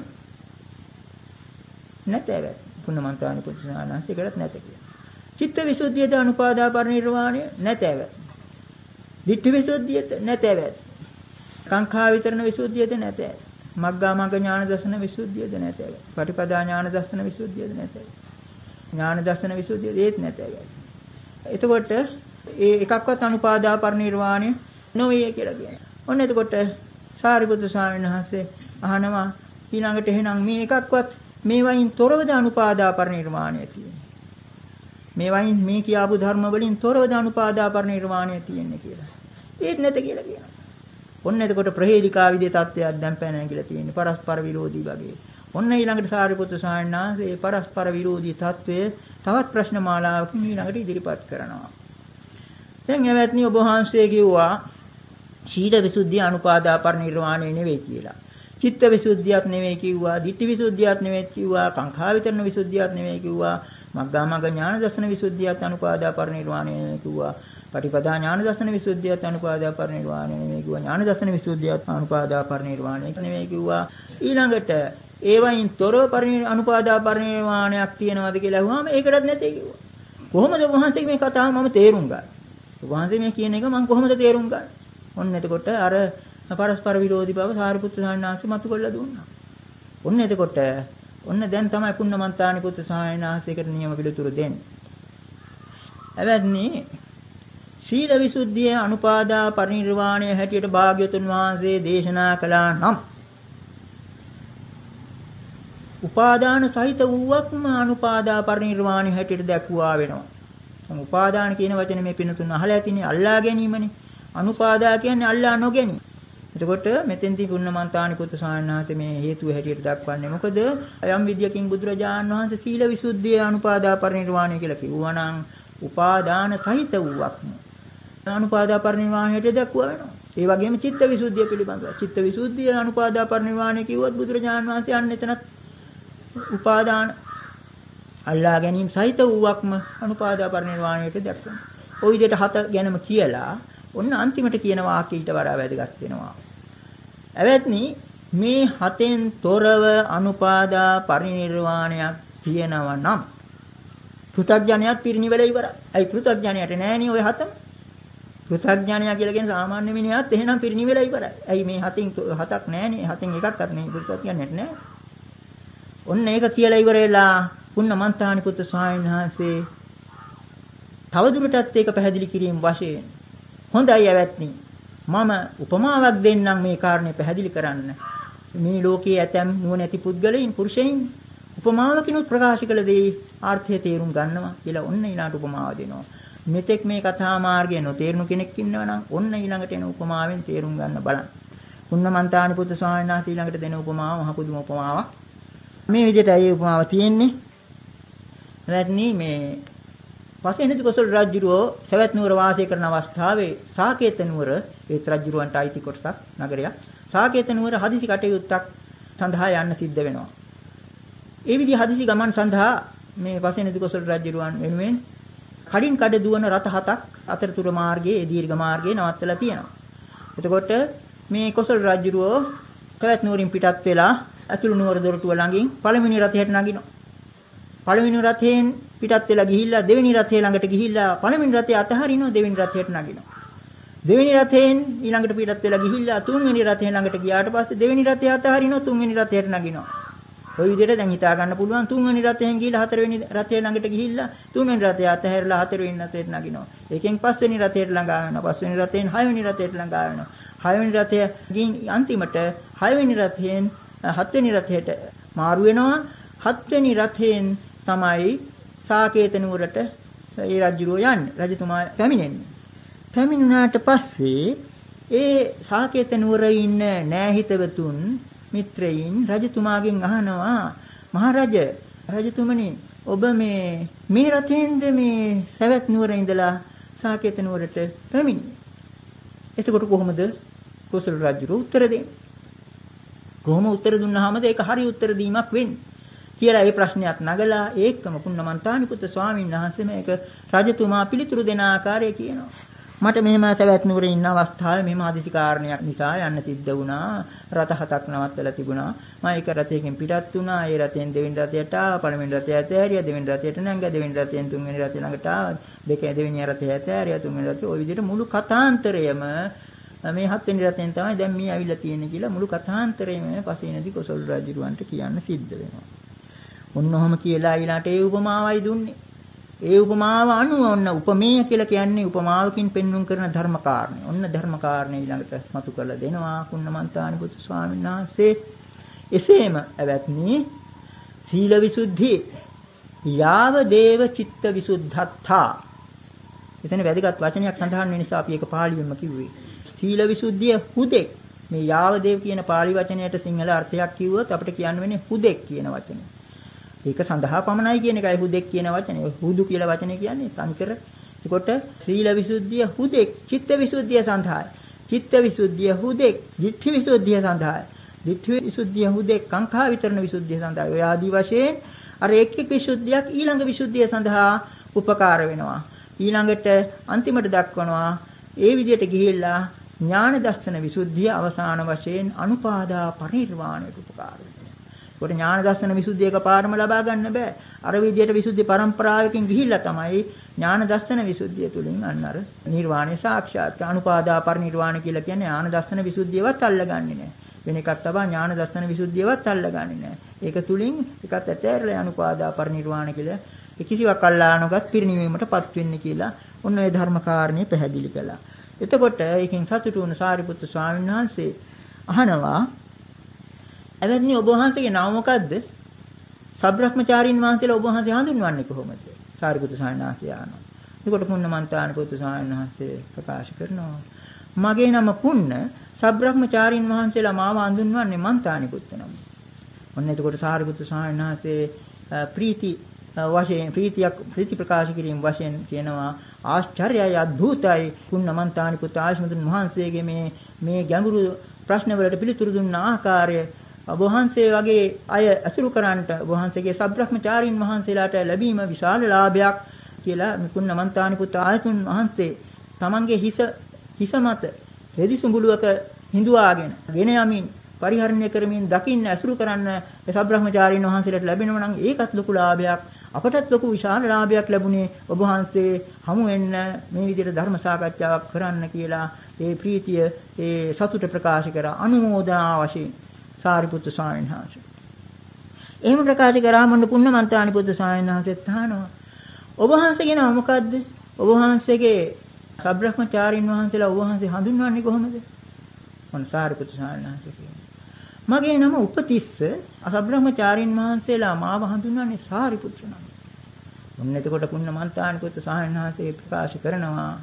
නැතව පුන්නමන්තානි පුත්තු ස්වාමීන් වහන්සේ කරත් නැත කියලා. චිත්ත විසුද්ධියද අනුපාදා පරිනිර්වාණය නැතව. ditthi විසුද්ධියද නැතව. කාංකා විතරණ විසුද්ධියද නැත. මග්ගා මග්ග ඥාන දර්ශන විසුද්ධියද නැත. පටිපදා ඥාන දර්ශන විසුද්ධියද නැත. ඥාන දර්ශන විසුද්ධිය ඒත් නැත. එතකොට ඒ එකක්වත් අනුපාදා පරිනිර්වාණය නොවේ කියලා කියනවා. ඔන්න එතකොට සාරිපුත්‍ර ස්වාමීන් වහන්සේ අහනවා ඊළඟට එහෙනම් මේ එකක්වත් මේවයින් තොරවද අනුපාදා පරිනිර්වාණය තියෙන්නේ. මේවයින් මේ කියාපු ධර්ම වලින් තොරවද අනුපාදා පරිනිර්වාණය තියෙන්නේ කියලා. ඒත් නැත කියලා කියනවා. ඔන්න එතකොට ප්‍රහේලිකා විදේ තත්ත්වයක් දැන් පැනන කියලා තියෙන්නේ. පරස්පර විරෝධී වගේ. ඔන්න ඊළඟට සාරිපුත්‍ර ස්වාමීන් වහන්සේ පරස්පර විරෝධී තත්ත්වය තවත් ප්‍රශ්න මාලාවකින් ඊළඟට ඉදිරිපත් කරනවා. දැන් එවත්නි ඔබ වහන්සේ කිව්වා සීල විසුද්ධිය අනුපාදා පරිනිර්වාණය නෙවෙයි කියලා. චිත්ත විසුද්ධියක් නෙවෙයි කිව්වා, ditthi විසුද්ධියක් නෙවෙයි කිව්වා, කාංකා විතරණ විසුද්ධියක් නෙවෙයි කිව්වා, මග්ගා මග්ග ඥාන දර්ශන විසුද්ධියක් අනුපාදා පරිනිර්වාණය නෙවෙයි කිව්වා, පටිපදා ඥාන දර්ශන විසුද්ධියක් අනුපාදා පරිනිර්වාණය නෙවෙයි කිව්වා, ඥාන දර්ශන විසුද්ධියක් අනුපාදා පරිනිර්වාණය නෙවෙයි කිව්වා. ඊළඟට ඒවයින් තොරව අනුපාදා පරිනිර්වාණයක් තියෙනවද කියලා අහුවාම ඒකටත් නැtei කිව්වා. කොහොමද වහන්සේ මේ කතාව මම තේරුම් ගන්නේ? වහන්සේ මේ කියන එක මම කොහොමද තේරුම් ගන්නේ? ඔන්න එතකොට අර පරස්පර විරෝධී බව සාරිපුත්‍ර ස්වාමීන් වහන්සේ මතු කරලා දුන්නා. ඔන්න එතකොට ඔන්න දැන් තමයි පුන්නමන්තානි පුත්‍ර ස්වාමීන් වහන්සේකට නියම පිළිතුරු දෙන්නේ. එවැනි සීල විසුද්ධිය අනුපාදා පරිනිර්වාණය හැටියට භාග්‍යවතුන් වහන්සේ දේශනා කළා නම් උපාදාන සහිත වූවක්ම අනුපාදා පරිනිර්වාණය හැටියට දැක්වුවා වෙනවා. උපාදාන කියන වචනේ මේ පිනතුන් අහලා ඇතිනේ අල්ලා ගැනීමනේ. අනුපාදා කියන්නේ අල්ලා නොගැනීම. එතකොට මෙතෙන්දී පුන්නමන්තානි පුත්‍ර ස්වාමීන් වහන්සේ මේ හේතුව හැටියට දක්වන්නේ මොකද? යම් විද්‍යකින් බුදුරජාණන් වහන්සේ සීල විසුද්ධිය අනුපාදා පරිනිර්වාණය කියලා කිව්වා නම් උපාදාන සහිත වූවක්ම අනුපාදා පරිනිර්වාණයට දක්වුවා වෙනවා. ඒ වගේම චිත්ත විසුද්ධිය පිළිබඳව චිත්ත විසුද්ධිය අනුපාදා පරිනිර්වාණය කිව්වොත් බුදුරජාණන් වහන්සේ අන්න එතනත් උපාදාන අල්ලා ගැනීම සහිත වූවක්ම අනුපාදා පරිනිර්වාණයට දක්වනවා. ওই විදිහට හත ගැනම කියලා ඔන්න අන්තිමට කියන වාක්‍යය ඊට වඩා වැදගත් වෙනවා. එවත්නි මේ හතෙන් තොරව අනුපාදා පරිනිර්වාණයක් තියෙනවා නම් පෘථග්ජනයත් පිරිනිවෙලා ඉවරයි. අයි පෘථග්ජනයට නෑනේ ඔය හතම. පෘථග්ජනයා කියලා කියන සාමාන්‍ය මිනිහත් එහෙනම් පිරිනිවෙලා ඉවරයි. අයි මේ හතෙන් හතක් නෑනේ. හතෙන් එකක්වත් නේ පෘථග්ජනයට නෑ. ඔන්න ඒක කියලා ඉවරලා පුන්නමන්තානි පුත්‍ර ස්වාමීන් වහන්සේ තවදුරටත් ඒක පැහැදිලි කිරීම වශයෙන් හොඳයි ඇවැත්නි මම උපමාවක් දෙන්නම් මේ කාරණේ පැහැදිලි කරන්න. මේ ලෝකයේ ඇතැම් නුවණැති පුද්ගලයන් පුරුෂයන් උපමාවකින් ප්‍රකාශ කළ දේ අර්ථය තේරුම් ගන්නවා කියලා ඔන්න ඊළඟට උපමාව දෙනවා. මෙතෙක් මේ කතා මාර්ගය නොතේරුණු කෙනෙක් ඉන්නවා නම් ඔන්න ඊළඟට එන උපමාවෙන් තේරුම් ගන්න බලන්න. පුන්නමන්තානි පුත්‍ර ස්වාමීන් වහන්සේ ඊළඟට දෙන උපමාව මහ පුදුම උපමාවක්. මේ විදිහටයි උපමාව තියෙන්නේ. නැත්නම් මේ පසේනදි කොසල් රජුරෝ සවැත් නුවර වාසය කරන අවස්ථාවේ සාකේත නුවර ඒ රජුරවන්ට අයිති කොටසක් නගරයක් සාකේත නුවර හදිසි කටයුත්තක් සඳහා යන්න සිද්ධ වෙනවා. ඒ විදිහ හදිසි ගමන් සඳහා මේ පසේනදි කොසල් රජුරවන් වෙනුවෙන් කඩින් කඩ දුවන රථ හතක් අතරතුර මාර්ගයේ ඒ දීර්ඝ මාර්ගයේ නවත්තලා තියෙනවා. එතකොට මේ කොසල් රජුරෝ සවැත් නුවරින් පිටත් වෙලා අතුළු නුවර දොරටුව ළඟින් පළවෙනි රථයට නගිනවා. පළවෙනි රථයෙන් පිටත් වෙලා ගිහිල්ලා දෙවෙනි රථය ළඟට ගිහිල්ලා පළවෙනි රථය අතහරිනවා දෙවෙනි රථයට නගිනවා. දෙවෙනි රථයෙන් ඊළඟට පිටත් වෙලා ගිහිල්ලා තුන්වෙනි රථය ළඟට ගියාට පස්සේ දෙවෙනි රථය අතහරිනවා තුන්වෙනි රථයට නගිනවා. ඔය විදිහට දැන් හිතා ගන්න පුළුවන් තුන්වෙනි රථයෙන් ගිහිල්ලා හතරවෙනි රථය ළඟට ගිහිල්ලා තුන්වෙනි රථය අතහැරලා හතරවෙනි රථයට නගිනවා. ඒකෙන් පස්වෙනි රථයට ළඟා වෙනවා. පස්වෙනි රථයෙන් හයවෙනි රථයට ළඟා වෙනවා. හයවෙනි රථය ගින් අන්තිමට හයවෙනි රථයෙන් හත්වෙනි රථයට මාරු වෙනවා. හත්වෙනි රථයෙන් තමයි සාකේත නුවරට ඒ රජුරෝ යන්නේ. රජතුමා පැමිණෙන්නේ. පැමිණුණාට පස්සේ ඒ සාකේත නුවරේ ඉන්න නෑහිතවතුන් මිත්‍රයින් රජතුමාගෙන් අහනවා මහරජ රජතුමනි ඔබ මේ රථයෙන්ද මේ සවැත් නුවර ඉඳලා සාකේත නුවරට පැමිණියේ? එතකොට කොහොමද කොසල් රජුරෝ උත්තර දෙන්නේ? කොහොම උත්තර දුන්නාමද ඒක හරි උත්තර දීමක් වෙන්නේ කියලා ඒ ප්‍රශ්නයක් නගලා ඒකම පුන්නමන්තානි පුත්‍ර ස්වාමීන් වහන්සේ මේක රජතුමා පිළිතුරු දෙන ආකාරය කියනවා. මට මෙහෙම සවැත් නුවරේ ඉන්න අවස්ථාවේ මෙහෙම ආදිසි කාරණයක් නිසා යන්න සිද්ධ වුණා. රථ හතක් නවත්තලා තිබුණා. මම එක රථයකින් පිටත් වුණා. ඒ රථයෙන් දෙවෙනි රථයට ආවා. පළවෙනි රථය ඇතෑරියා. දෙවෙනි රථයට නැංගා. දෙවෙනි රථයෙන් තුන්වෙනි රථය ළඟට ආවා. දෙවෙනි රථය ඇතෑරියා. තුන්වෙනි රථය ඔය විදිහට මුළු කතාන්තරයම මේ 7 වෙනි රතෙන් තමයි දැන් මේ ඇවිල්ලා තියෙන්නේ කියලා මුළු කථාන්තරයේම පසේනදී කොසල් රජුරවන්ට කියන්න සිද්ධ වෙනවා. ඔන්නෝම කියලා ඊළාට ඒ උපමාවයි දුන්නේ. ඒ උපමාව අනුව ඔන්න උපමේය කියලා කියන්නේ උපමාවකින් පෙන්වුම් කරන ධර්ම කාරණේ. ඔන්න ධර්ම කාරණේ ඊළඟට මතු කරලා දෙනවා කුණ්ණමන්තානි පුත්තු ස්වාමීන් වහන්සේ. එසේම ඇවැත්නි සීල විසුද්ධි යාව දේව චිත්ත විසුද්ධත්තා. එතන වැදගත් වචනයක් සඳහන් වෙන නිසා අපි ඒක පාලියෙන්ම කිව්වේ. සීල විසුද්ධිය හුදෙක්. මේ යාව දේව කියන පාලි වචනයට සිංහල අර්ථයක් කිව්වොත් අපිට කියන්න වෙන්නේ හුදෙක් කියන වචනේ. ඒක සඳහා පමණයි කියන එකයි හුදෙක් කියන වචනේ. හුදු කියලා වචනේ කියන්නේ සංකර. ඒකට සීල විසුද්ධිය හුදෙක්, චිත්ත විසුද්ධිය සඳහායි. චිත්ත විසුද්ධිය හුදෙක්, ධිට්ඨි විසුද්ධිය සඳහායි. ධිට්ඨි විසුද්ධිය හුදෙක්, කාංකා විතරණ විසුද්ධිය සඳහායි. ඔය ආදි වශයෙන් අර එක් එක් විසුද්ධියක් ඊළඟ විසුද්ධිය සඳහා උපකාර වෙනවා. ඊළඟට අන්තිමට දක්වනවා ඒ විදිහට ගිහිල්ලා ඥාන දර්ශන විසුද්ධිය අවසාන වශයෙන් අනුපාදා පරිනිර්වාණයට උපකාර වෙනවා. ඒකට ඥාන දර්ශන විසුද්ධිය එකපාරම ලබා ගන්න බෑ. අර විදිහට විසුද්ධි පරම්පරාවකින් ගිහිල්ලා තමයි ඥාන දර්ශන විසුද්ධිය තුලින් අන්න අර නිර්වාණය සාක්ෂාත්. අනුපාදා පරිනිර්වාණ කියලා කියන්නේ ඥාන දර්ශන විසුද්ධියවත් අල්ලගන්නේ නෑ. වෙන එකක් තමයි ඥාන දර්ශන විසුද්ධියවත් අල්ලගන්නේ නෑ. ඒක තුලින් එකත් ඇතෑරලා අනුපාදා පරිනිර්වාණ කියලා කිසිවක් අල්ලා නොගත් පිරිණිවීමටපත් වෙන්නේ කියලා ඔන්න ඔය ධර්ම කාරණේ පැහැදිලි කළා. එතකොට ඒකෙන් සතුටු වුණු සාරිපුත්තු ස්වාමීන් වහන්සේ අහනවා එවැනි ඔබ වහන්සේගේ නම මොකද්ද? සබ්‍රහ්මචාරීන් වහන්සේලා ඔබ වහන්සේ හඳුන්වන්නේ කොහොමද? සාරිපුත්තු ස්වාමීන් වහන්සේ අහනවා. එතකොට පුන්නමන්තාන පුත්තු ස්වාමීන් වහන්සේ ප්‍රකාශ කරනවා මගේ නම පුන්න, සබ්‍රහ්මචාරීන් වහන්සේලා මාව හඳුන්වන්නේ මන්තානි පුත්ත නම. ඔන්න එතකොට සාරිපුත්තු ස්වාමීන් වහන්සේ ප්‍රීති ප්‍රකාශ කිරීම වශයෙන් කියනවා ආශ්චර්යයි අద్භූතයි පුන්නමන්තානි පුත්ත ආශ්මතුන් වහන්සේගේ මේ ගැඹුරු ප්‍රශ්න වලට පිළිතුරු දුන්න ආකාරය ඔබ වහන්සේ වගේ අය අසුරු කරන්නට ඔබ වහන්සේගේ සබ්‍රහ්මචාරීන් වහන්සේලාට ලැබීම විශාල ලාභයක් කියලා පුන්නමන්තානි පුත්ත ආයතුන් වහන්සේ තමන්ගේ හිස මත රෙදි සුඹුලුවක හිඳුවාගෙන ගෙන යමින් පරිහරණය කරමින් දකින්න අසුරු කරන්න සබ්‍රහ්මචාරීන් වහන්සේලාට ලැබෙනවා නම් ඒකත් ලොකු ලාභයක්. අපටත් ලොකු විශාල ලාභයක් ලැබුණේ ඔබ වහන්සේ හමු වෙන්න මේ විදිහට ධර්ම සාකච්ඡාවක් කරන්න කියලා ඒ ප්‍රීතිය ඒ සතුට ප්‍රකාශ කරා අනුමෝදනා වශයෙන් සාරිපුත්තු ස්වාමීන් වහන්සේ. එහෙම ප්‍රකාශ කරා මොන්න පුන්නමන්තානි පුත්තු ස්වාමීන් වහන්සේත් අහනවා ඔබ වහන්සේගේ නම මොකද්ද? ඔබ වහන්සේගේ සබ්‍රහ්මචාරීන් වහන්සේලා ඔබ වහන්සේ හඳුන්වන්නේ කොහොමද? මොන සාරිපුත්තු ස්වාමීන් වහන්සේ කියනවා මගේ නම උපතිස්ස, අසබ්‍රහ්මචාරීන් වහන්සේලා මාව හඳුන්වන්නේ සාරිපුත්‍ර නම. මොන්න එතකොට පුන්නමන්තානි පුත්තු ස්වාමීන් වහන්සේ ප්‍රකාශ කරනවා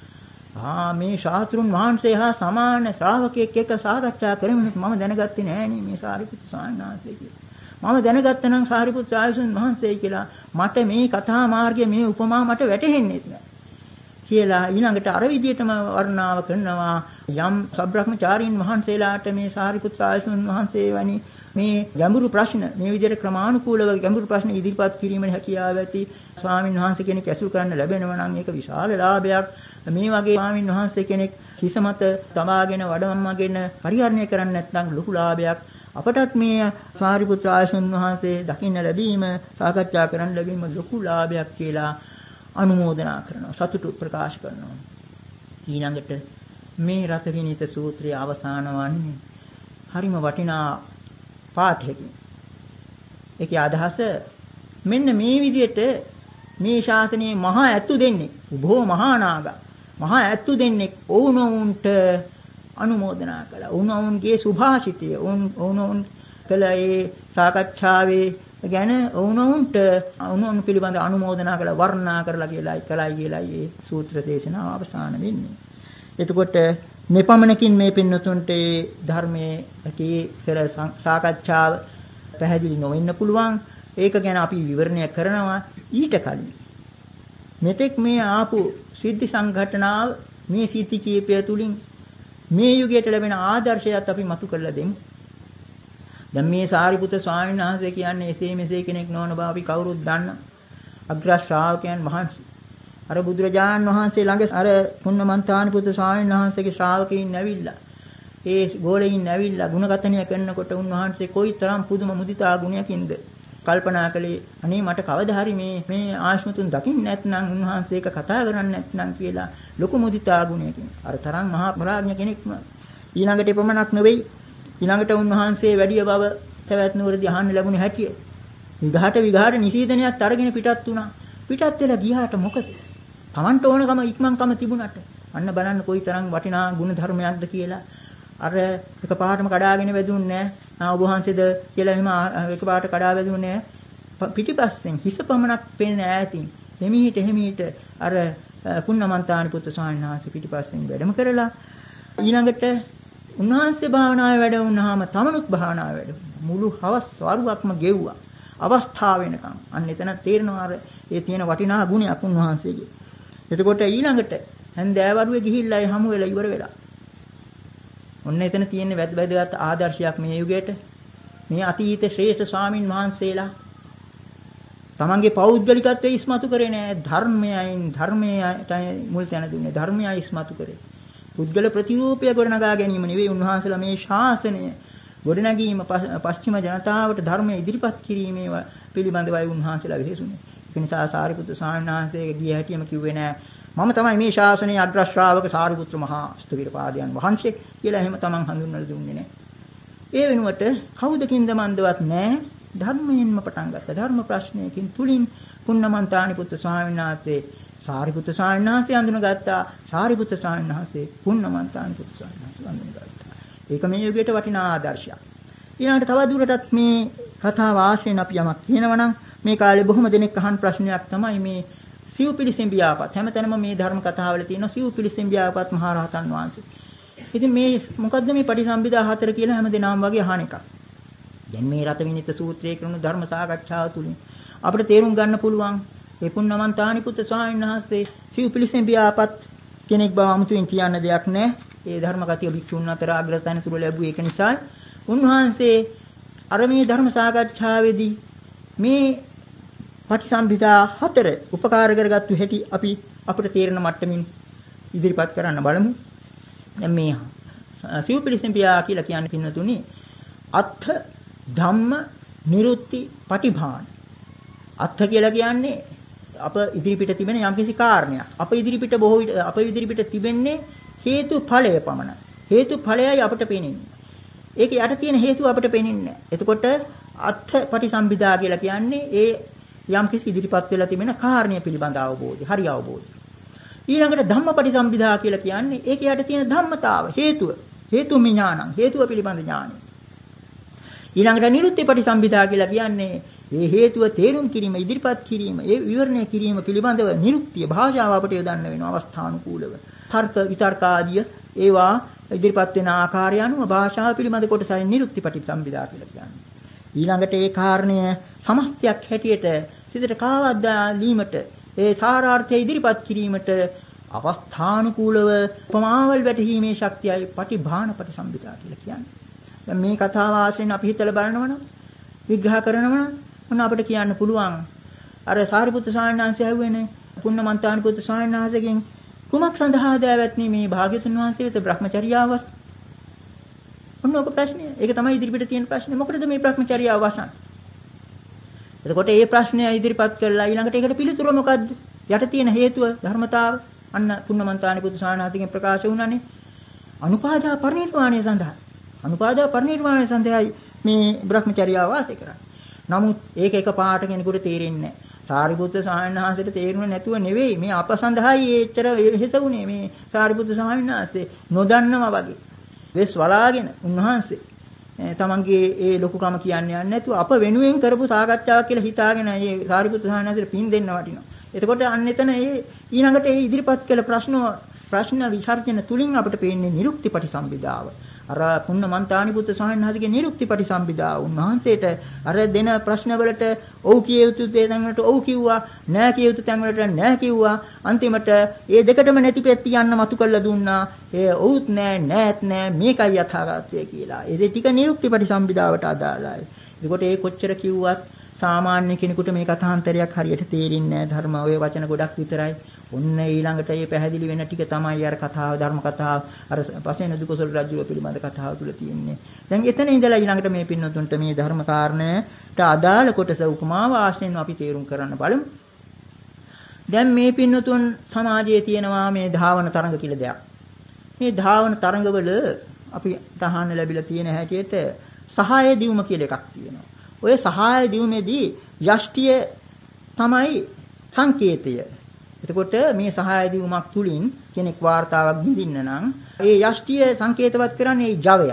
මේ ශාස්ත්‍රුන් වහන්සේ හා සමාන ශ්‍රාවකෙක් එක්ක සාකච්ඡා කරමින් මම දැනගත්තේ නෑනේ මේ සාරිපුත්තු ස්වාමීන් වහන්සේ කියලා. මම දැනගත්තා නම් සාරිපුත්තු ආයසුන් වහන්සේ කියලා මට මේ කතා මාර්ගයේ මේ උපමා මට වැටහෙන්නේ නෑ. කියලා ඊළඟට අර විදිහටම වර්ණාව කරනවා යම් සබ්‍රහ්මචාරීන් වහන්සේලාට මේ සාරිපුත්‍ර ආයසුන් වහන්සේ වැනි මේ ගැඹුරු ප්‍රශ්න මේ විදිහට ක්‍රමානුකූලව ගැඹුරු ප්‍රශ්න ඉදිරිපත් කිරීමේ හැකියාව ඇති ස්වාමින් වහන්සේ කෙනෙක් ඇසුරු කරන්න ලැබෙනවා නම් ඒක විශාල ලාභයක්. මේ වගේ ස්වාමින් වහන්සේ කෙනෙක් හිස මත තබාගෙන වඩම්මගෙන පරිහරණය කරන්නේ නැත්නම් ලොකු ලාභයක්. අපටත් මේ සාරිපුත්‍ර ආයසුන් වහන්සේ දකින්න ලැබීම සාකච්ඡා කරන්න ලැබීම ලොකු ලාභයක් කියලා අනුමෝදනා කරනවා සතුට ප්‍රකාශ කරනවා. ඊළඟට මේ රත විනීත සූත්‍රයේ අවසාන වන්නේ හරිම වටිනා පාඨයකින්. ඒකේ අදහස මෙන්න මේ විදිහට මේ ශාසනයේ මහා ඇත්තු දෙන්නේ උභෝ මහා නාගා මහා ඇත්තු දෙන්නේ ඔවුනොවුන්ට අනුමෝදනා කළා. ඔවුනොවුන්ගේ සුභාෂිතය ඔවුනොවුන් කළ ඒ සාකච්ඡාවේ ගැන ඔවුනොවුන් පිළිබඳ අනුමෝදනා කළ වර්ණනා කරලා කියලායි මේ සූත්‍ර දේශනාව අවසන් වෙන්නේ. එතකොට මෙපමණකින් මේ පින්නතුන්ට ධර්මයේ ඇති පෙර සාකච්ඡාව පැහැදිලි නොවෙන්න පුළුවන්. ඒක ගැන අපි විවරණය කරනවා ඊට කලින්. මෙතෙක් මේ ආපු සිද්ධි සංඝටනාව මේ සිද්ධි කීපය තුලින් මේ යුගයට ලැබෙන ආදර්ශයත් අපි මතු කරලා දෙමු. දැන් මේ සාරිපුත්‍ර ස්වාමීන් වහන්සේ කියන්නේ එසේ මෙසේ කෙනෙක් නොවන බව අපි කවුරුත් දන්න අග්‍ර ශ්‍රාවකයන් වහන්සේ. අර බුදුරජාණන් වහන්සේ ළඟ අර පුන්නමන්තානි පුත්‍ර ස්වාමීන් වහන්සේගේ ශ්‍රාවකයින් ඇවිල්ලා ඒ ගෝලෙයින් ඇවිල්ලා ගුණගතණය කරනකොට උන්වහන්සේ කොයිතරම් පුදුම මුදිතා ගුණයකින්ද කල්පනා කළේ අනේ මට කවදා හරි මේ ආශ්මතුන් දකින්න නැත්නම් උන්වහන්සේක කතා කරන්නේ නැත්නම් කියලා ලොකු මුදිතා ගුණයකින් අර තරම් මහා ප්‍රඥා කෙනෙක්ම ඊළඟට එපමණක් නෙවෙයි ඊළඟට උන්වහන්සේ වැඩි බව සවැත් නුවරදී අහන්න ලැබුණේ හැටිය විඝාට නිසීදනයත් අරගෙන පිටත් වුණා පිටත් වෙලා ගියාට මොකද Tamanට ඕනකම ඉක්මන්කම තිබුණාට අන්න බලන්න කොයිතරම් වටිනා ගුණ ධර්මයක්ද කියලා අර එකපාරටම කඩාගෙන වැදුන්නේ නැහැ ඔබ වහන්සේද කියලා එහෙම එකපාරට කඩා වැදුන්නේ පිටිපස්සෙන් හිස පමණක් පේන ඈතින් එමිහිට අර පුන්නමන්තානි පුත්තු ස්වාමීන් වහන්සේ පිටිපස්සෙන් වැඩම කරලා ඊළඟට උන්වහන්සේ භාවනාවේ වැඩ වුණාම තමනුත් භාවනාවේ වැඩ වුණා මුළු හවස් වරුවක්ම ගෙව්වා අවස්ථාව වෙනකම් අන්න එතන තේරෙනවා අර ඒ තියෙන වටිනා ගුණයක් උන්වහන්සේගේ එතකොට ඊළඟට හැන්දෑවරුවේ ගිහිල්ලා හමු වෙලා ඉවර වෙලා ඔන්න එතන තියෙන වැදගත් ආදර්ශයක් මේ යුගයට මේ අතීත ශ්‍රේෂ්ඨ ස්වාමින් වහන්සේලා තමන්ගේ පෞද්ගලිකත්වයේ ඉස්මතු කරේ නෑ ධර්මයට මුල් තැන දුන්නේ ධර්මයයි ඉස්මතු කරේ පුද්ගල ප්‍රතිරූපය ගොඩනගා ගැනීම නෙවෙයි උන්වහන්සේලා මේ ශාසනය ගොඩනැගීම පශ්චිම ජනතාවට ධර්මය ඉදිරිපත් කිරීමේ පිළිබඳවයි උන්වහන්සේලා විශේෂුනේ ඒ නිසා සාරිපුත්‍ර ස්වාමීන් වහන්සේ ගිය හැටිම කිව්වේ නෑ මම තමයි මේ ශාසනයේ අග්‍ර ශ්‍රාවක සාරිපුත්‍ර මහා ස්ථවිරපාදයන් වහන්සේ කියලා එහෙම තමන් හඳුන්වලා දුන්නේ නෑ. ඒ වෙනුවට කවුද කින්දමන්දවත් නෑ ධර්මයෙන්ම පටන් ගත්තා. ධර්ම ප්‍රශ්නයකින් තුලින් පුන්නමන්තානි පුත්‍ර ස්වාමීන් වහන්සේ සාරිපුත්‍ර ස්වාමීන් වහන්සේ හඳුනගත්තා. සාරිපුත්‍ර ස්වාමීන් වහන්සේ පුන්නමන්තානි පුත්‍ර ස්වාමීන් වහන්සේ හඳුනගත්තා. ඒක මේ යුගයට වටිනා ආදර්ශයක්. ඊළඟට තවදුරටත් මේ කතාව ආශ්‍රයෙන් අපි යමක් කියනවා නම් මේ කාලේ බොහොම දෙනෙක් අහන ප්‍රශ්නයක් තමයි මේ සිව්පිලිසෙම්බියාපත් හැමතැනම මේ ධර්ම කතාවල තියෙන සිව්පිලිසෙම්බියාපත් මහරහතන් වහන්සේ. ඉතින් මේ මොකද්ද මේ පටිසම්භිදා හතර කියලා හැමදෙනාම වගේ අහන එකක්. දැන් මේ රතවිනිත සූත්‍රයේ කරන ධර්ම සාකච්ඡාව තුලින් අපිට තේරුම් ගන්න පුළුවන් මේ පුන්නමන්තානි පුත්‍ර ස්වාමීන් වහන්සේ සිව්පිලිසෙම්බියාපත් කෙනෙක් බව අමුතුවෙන් කියන්න දෙයක් නැහැ. ඒ ධර්ම කතිය භික්ෂුන් අතර අග්‍රතන තුල ලැබුවේ ඒක නිසා උන්වහන්සේ අර මේ ධර්ම සාකච්ඡාවේදී මේ පටිසම්භිදා හතර උපකාර කරගත්තු හැටි අපි අපිට තේරෙන මට්ටමින් ඉදිරිපත් කරන්න බලමු. දැන් මේ සිව්පිලිසෙම්බියා කියලා කියන්නේ පින්නතුනි අත්ථ ධම්ම නිරුත්ති පටිභාන. අත්ථ කියලා කියන්නේ අප ඉදිරිපිට තිබෙන යම්කිසි කාරණයක්. අප ඉදිරිපිට තිබෙන්නේ හේතු ඵලය පමණයි. හේතු ඵලයයි අපට පේන්නේ. ඒක යට තියෙන හේතුව අපට පේන්නේ නැහැ. එතකොට අත්ථ පටිසම්භිදා කියලා කියන්නේ ඒ යම්කිසි ඉදිරිපත් වෙලා තිබෙන කාරණය පිළිබඳ අවබෝධය, හරි අවබෝධය. ඊළඟට ධම්මපටිසම්භිදා කියලා කියන්නේ ඒක යට තියෙන ධම්මතාව, හේතු විඥානං, හේතුව පිළිබඳ ඥානය. ඊළඟට නිරුත්තිපටිසම්භිදා කියලා කියන්නේ මේ හේතුව තේරුම් කිරීම, ඉදිරිපත් කිරීම, ඒ විවරණය කිරීම පිළිබඳව නිරුක්තිය භාෂාව අපට යොදන්න වෙනවා අවස්ථානුකූලව. තර්ක විතර්ක ආදිය ඒවා ඉදිරිපත් වෙන ආකාරය අනුව භාෂාව පිළිබඳ කොටසයි නිරුක්තිපටිසම්භිදා කියලා කියන්නේ. ඊළඟට ඒ කාරණය සමස්තයක් හැටියට සිතට කාවද්දාලීමට ඒ සාරාර්ථය ඉදිරිපත් කිරීමට අවස්ථානුකූලව උපමාවල් වැටහීමේ ශක්තියයි පටිභාන පටිසම්භිදා කියලා කියන්නේ. දැන් මේ කතාව ආශ්‍රයෙන් අපි හිතලා බලනවනම් විග්‍රහ කරනවනම් මොන අපිට කියන්න පුළුවන් අර සාරිපුත්‍ර ස්වාමීන් වහන්සේ ඇහුවේනේ පුන්නමන්තානි පුත්‍ර ස්වාමීන් වහන්සේගෙන් කුමක් සඳහාද ඇවැත්නි මේ භාග්‍යතුන් වහන්සේ වෙත බ්‍රහ්මචර්යාව ඔන්න ඔක ප්‍රශ්නය. ඒක තමයි ඉදිරිපිට තියෙන ප්‍රශ්නේ. මොකටද මේ බ්‍රහ්මචර්යාව වසන්නේ? එතකොට මේ ප්‍රශ්නය ඉදිරිපත් කරලා ඊළඟට ඒකට පිළිතුර මොකද්ද? යට තියෙන හේතුව ධර්මතාව අන්න පුන්නමන්තානි පුත්‍ර ස්වාමීන් වහන්සේගෙන් ප්‍රකාශ වුණානේ. අනුපාදා පරිනිර්වාණය සඳහා. අනුපාදා පරිනිර්වාණය සඳහායි මේ බ්‍රහ්මචර්යාව වාසය කරන්නේ. නමුත් ඒක එකපාරට කෙනෙකුට තේරෙන්නේ නැහැ. සාරිපුත්‍ර ස්වාමීන් වහන්සේට තේරුනේ නැතුව නෙවෙයි මේ අප සඳහායි එච්චර වෙහෙසුනේ මේ සාරිපුත්‍ර ස්වාමීන් වහන්සේ නොදන්නවා වගේ. වෙස් වලාගෙන උන්වහන්සේ තමන්ගේ ඒ ලොකුකම කියන්නේ නැතුව අප වෙනුවෙන් කරපු සාකච්ඡාවක් කියලා හිතාගෙන මේ සාරිපුත්‍ර ස්වාමීන් වහන්සේට පින් දෙන්න වටිනවා. එතකොට අන්න එතන ඒ ඊළඟට ඒ ඉදිරිපත් කළ ප්‍රශ්න විචාරණ තුලින් අපිට පේන්නේ නිරුක්තිපටිසම්භිදාව. අර පුන්නමන්තානි පුත්‍ර ස්වාමීන් වහන්සේගේ නිරුක්තිපටිසම්භිදාව උන්වහන්සේට අර දෙන ප්‍රශ්නවලට ඔව් කිය යුතු තැන් වලට ඔව් කිව්වා, නෑ කිය යුතු තැන් වලට නෑ කිව්වා. අන්තිමට ඒ දෙකටම නැති පෙත්ති යන්න මතු කළා දුන්නා. ඒ ඔව්ත් නෑ නෑත් නෑ මේකයි යථාර්ථය කියලා. ඒ ටික නිරුක්තිපටිසම්භිදාවට අදාළයි. ඒකට ඒ කොච්චර කිව්වත් සාමාන්‍ය කෙනෙකුට මේ කථාන්තරයක් හරියට තේරෙන්නේ නැහැ. ධර්ම ඔය වචන ගොඩක් විතරයි. ඔන්න ඊළඟට මේ පැහැදිලි වෙන ටික තමයි අර කතාව ධර්ම කතාව අර පසේන දුකසල් රජුව පිළිබඳ කතාව තුල තියෙන්නේ. දැන් එතන ඉඳලා ඊළඟට මේ පින්නතුන්ට මේ ධර්ම කාරණයට අදාළ කොටස උපමා වාස්නෙන් අපි තේරුම් කරන්න බලමු. දැන් මේ පින්නතුන් සමාජයේ තියෙනවා මේ ධාවන තරඟ කියලා දෙයක්. මේ ධාවන තරඟවල අපි තහන්න ලැබිලා තියෙන හැටියට සහාය දියුම කියලා එකක් තියෙනවා. ඔය සහාය දියුමේදී යෂ්ටිය තමයි සංකේතය. එතකොට මේ සහාය දියුමක් තුලින් කෙනෙක් වාර්තාවක් බින්දින්න නම් ඒ යෂ්ටිය සංකේතවත් කරන්නේ ජවයයි.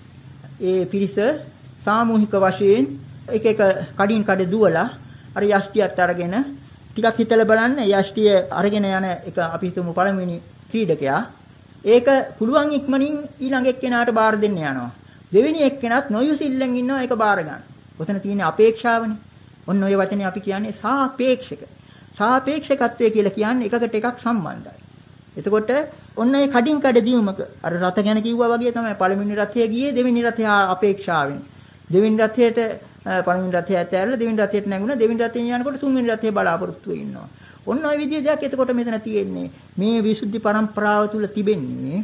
ඒ පිරිස සාමූහික වශයෙන් එක එක කඩින් කඩ දුවලා අර යෂ්ටියත් අරගෙන ටිකක් හිතලා බලන්න යෂ්ටිය අරගෙන යන එක අපි හිතමු පළවෙනි ක්‍රීඩකයා ඒක පුළුවන් ඉක්මනින් ඊළඟ එක්කෙනාට බාර දෙන්න යනවා. දෙවෙනි එක්කෙනාත් නොයුසිල්ලෙන් ඉන්නවා ඒක බාර ගන්න. ඔතන තියෙන අපේක්ෂාවනේ. ඔන්න ඔය වචනේ අපි කියන්නේ සාපේක්ෂක. සාපේක්ෂකත්වය කියලා කියන්නේ එකකට එකක් සම්බන්ධයි. එතකොට ඔන්න ඒ කඩින් කඩ දියුමක අර රත ගැන කිව්වා වගේ තමයි පළවෙනි රථය ගියේ දෙවෙනි රථය අපේක්ෂාවෙන්. දෙවෙනි රථයට පළවෙනි රථය ඇතැරලා දෙවෙනි රථයට නැගුණා දෙවෙනි රථයෙන් යනකොට තුන්වෙනි රථය බලාපොරොත්තු වෙනවා. ඔන්න ඔය විදිහේ දෙයක් එතකොට මෙතන තියෙන්නේ. මේ විසුද්ධි පරම්පරාව තුල තිබෙන්නේ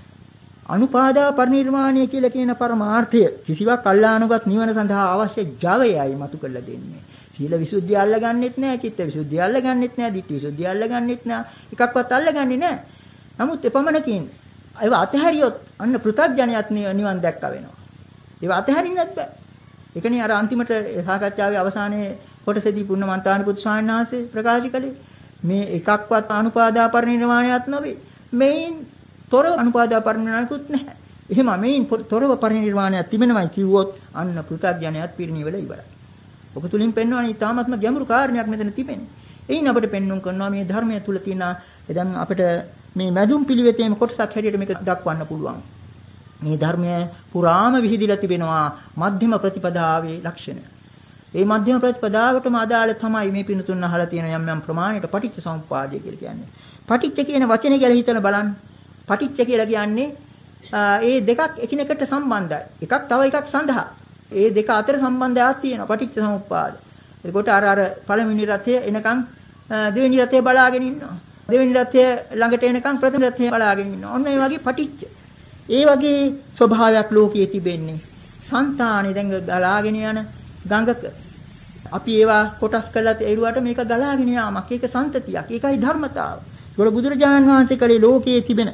අනුපාදා පරිනිර්වාණය කියලා කියන පරමාර්ථය කිසිවක් අල්ලානුගත් නිවන සඳහා අවශ්‍ය ජවයයි මතු කරලා දෙන්නේ. සීල විසුද්ධිය අල්ලගන්නෙත් නෑ, චිත්ත විසුද්ධිය අල්ලගන්නෙත් නෑ, ධිට්ඨි විසුද්ධිය අල්ලගන්නෙත් නෑ. එකක්වත් අල්ලගන්නේ නෑ. නමුත් එපමණකින් ඒව අතහැරියොත් අන්න පෘථග්ජනයත් නිවන් දැක්ක වෙනවා. ඒව අතහැරින්නත් බෑ. ඒකනේ අර අන්තිමට සාකච්ඡාවේ අවසානයේ කොටසදී පුන්නමන්තානිපුත් ස්වාමීන් වහන්සේ ප්‍රකාශ කළේ මේ එකක්වත් අනුපාදා පරිනිර්වාණයක් නොවේ. මේන් තොර අනුපාදා පරිනිර්වාණයකුත් නැහැ. එහෙම මේන් තොරව පරිනිර්වාණයක් තිබෙනවයි කිව්වොත් අන්න පෘථග්ජනයත් පිරිනිවල ඉවරයි. ඔබ තුලින් පෙන්වන්නේ ඊටාත්ම ගැඹුරු කාරණයක් මෙතන තිබෙන්නේ. එයින් අපිට පෙන්වුම් කරනවා මේ ධර්මය තුල තියෙන දැන් අපිට මේ මැදුම් පිළිවෙතේම කොටසක් හැටියට මේක දක්වන්න පුළුවන්. මේ ධර්මය පුරාම විහිදිලා තිබෙනවා මධ්‍යම ප්‍රතිපදාවේ ලක්ෂණ. මේ මධ්‍යම ප්‍රතිපදාවටම අදාළ තමයි මේ පිනුතුන් අහලා තියෙන යම් යම් ප්‍රමාණයට පටිච්ච සමුප්පාදය කියලා කියන්නේ. පටිච්ච කියන වචනේ ගැන හිතලා බලන්න. පටිච්ච කියලා කියන්නේ ඒ දෙකක් එකිනෙකට සම්බන්ධයි. එකක් තව එකක් සඳහා. ඒ දෙක අතර සම්බන්ධයක් තියෙනවා පටිච්ච සමුප්පාද. ඒකට අර පළවෙනි රථය එනකන් දෙවෙනි රථය බලාගෙන ඉන්නවා. දෙවෙනි රථය ළඟට එනකන් ප්‍රථම රථය බලාගෙන ඉන්නවා. ඔන්න ඒ වගේ පටිච්ච. ඒ වගේ ස්වභාවයක් ලෝකයේ තිබෙන්නේ. సంతානේ දැන් ගලාගෙන යන ගඟක අපි ඒවා කොටස් කරලා එරුවට මේක ගලාගෙන යාමක්. ඒක සම්තතියක්. ඒකයි ධර්මතාව. ඒගොල්ල බුදුරජාණන් වහන්සේ කලේ ලෝකයේ තිබෙන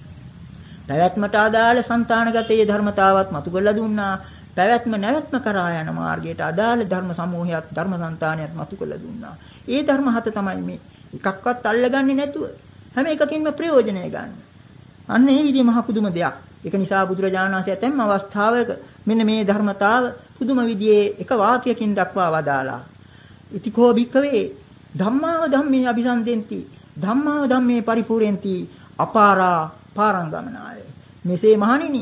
පැවැත්මට අදාළ సంతానගතයේ ධර්මතාවත් මතු කරලා දුන්නා. පැවැත්ම නැවැත්ම කරා යන මාර්ගයට අදාළ ධර්ම සමූහයක් ධර්ම సంతాනයක් මතු කරලා දුන්නා. ඒ ධර්ම හත තමයි මේ එකක්වත් අල්ලගන්නේ නැතුව හැම එකකින්ම ප්‍රයෝජනය ගන්න. අන්න ඒ විදිහේ මහ පුදුම දෙයක්. ඒක නිසා බුදුරජාණන් වහන්සේ ඇතැම් අවස්ථාවක මෙන්න මේ ධර්මතාව පුදුම විදිහේ එක වාක්‍යයකින් දක්වා වදාලා. ඉතිකෝ භික්ඛවේ ධම්මාව ධම්මේ අபிසන්දෙන්ති ධම්මාව ධම්මේ පරිපූර්ණෙන්ති අපාරා පාරංගමනාය. මෙසේ මහණෙනි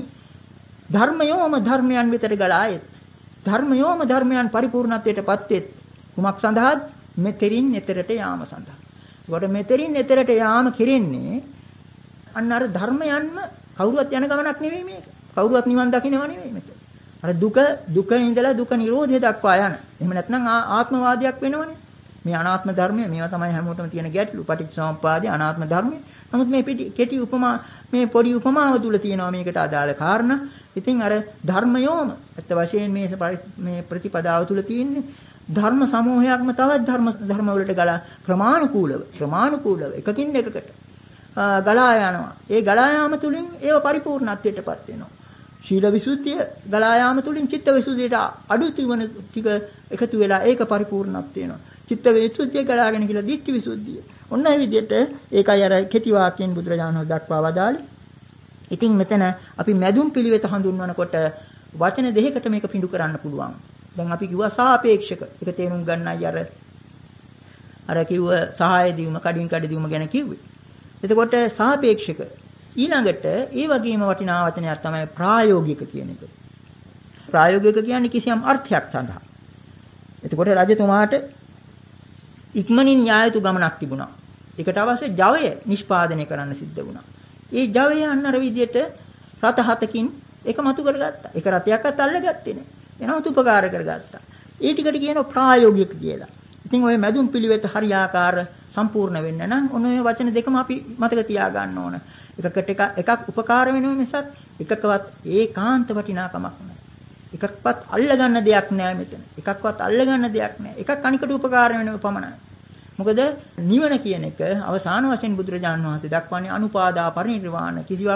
ධර්මයෝම ධර්මයන් වෙතට ගලායෙත් ධර්මයෝම ධර්මයන් පරිපූර්ණත්වයටපත් වෙත් කුමක් සඳහාද? මෙතරින් එතරට යාම සඳහා. ඒකට මෙතරින් එතරට යාම කෙරෙන්නේ අන්න අර ධර්මයන්ම කවුරුවත් යන ගමනක් නෙවෙයි මේක. කවුරුවත් නිවන් දකින්නව නෙවෙයි මේක. අර දුක ඉඳලා දුක නිරෝධය දක්වා යන. එහෙම නැත්නම් ආත්මවාදයක් වෙනවනේ. මේ අනාත්ම ධර්මය මේවා තමයි හැමෝටම තියෙන ගැටලු. පටිච්චසමුප්පාදේ අනාත්ම ධර්මය. නමුත් මේ කෙටි උපමා මේ පොඩි උපමාව තුල තියෙනවා මේකට අදාළ කාරණා. ඉතින් අර ධර්මයෝම අත් වශයෙන් මේ ප්‍රතිපදාව තුල තියෙන්නේ ධර්ම සමූහයක්ම තවත් ධර්ම වලට ගලා ක්‍රමානුකූලව එකකින් එකකට ගලා යනවා. ඒ ගලා යාම තුලින් ඒව පරිපූර්ණත්වයටපත් වෙනවා. ශීල විසුද්ධිය ගලා යාම තුලින් චිත්ත විසුද්ධියට අඩු තිබෙන ටික එකතු වෙලා ඒක පරිපූර්ණත්ව වෙනවා. චිත්ත විසුද්ධිය ගලාගෙන කියලා දිට්ඨි විසුද්ධිය. ඔන්න ඒ විදිහට ඒකයි අර කෙටි වාක්‍යයෙන් බුදුරජාණන් වහන්සේ දක්වා වදාළේ. ඉතින් මෙතන අපි මැදුම් පිළිවෙත හඳුන්වනකොට වචන දෙකකට මේක පිඬු කරන්න පුළුවන්. දැන් අපි කිව්වා සාපේක්ෂක. ඒක තේරුම් ගන්නයි අර කිව්ව සහාය දීම කඩින් කඩ දීම ගැන කිව්වේ. එතකොට සාපේක්ෂක ඊළඟට ඒ වගේම වටිනා වචනයක් තමයි ප්‍රායෝගික කියන එක. ප්‍රායෝගික කියන්නේ කිසියම් අර්ථයක් සඳහා. එතකොට රජතුමාට ඉක්මනින් න්‍යායතු ගමනක් තිබුණා. ඒකට අවශ්‍ය ජවය නිෂ්පාදනය කරන්න සිද්ධ වුණා. ඒ ජවය අන්නර විදියට රත හතකින් එක මතු කරගත්තා. ඒක රතයක්වත් අල්ලගත්තේ නෑ. එනමුත් උපකාර කරගත්තා. ඒ ටිකට කියනවා ප්‍රායෝගික කියලා. ඉතින් ওই මැදුම් පිළිවෙත හරියාකාර සම්පූර්ණ වෙන්න නම් ඔන්න ඔය වචන දෙකම අපි මතක තියාගන්න ඕන. එකක් උපකාර වෙනවා මිසක් එකකවත් ඒකාන්ත වටිනාකමක් නැහැ. එකක්වත් අල්ලගන්න දෙයක් නැහැ මෙතන. එකක්වත් අල්ලගන්න දෙයක් නැහැ. එකක් අනිකට උපකාර වෙනව පමණයි. මොකද නිවන කියන එක අවසාන වශයෙන් බුදුරජාණන් වහන්සේ දක්වන්නේ අනුපාදා පරිනිර්වාණ කිසිවක්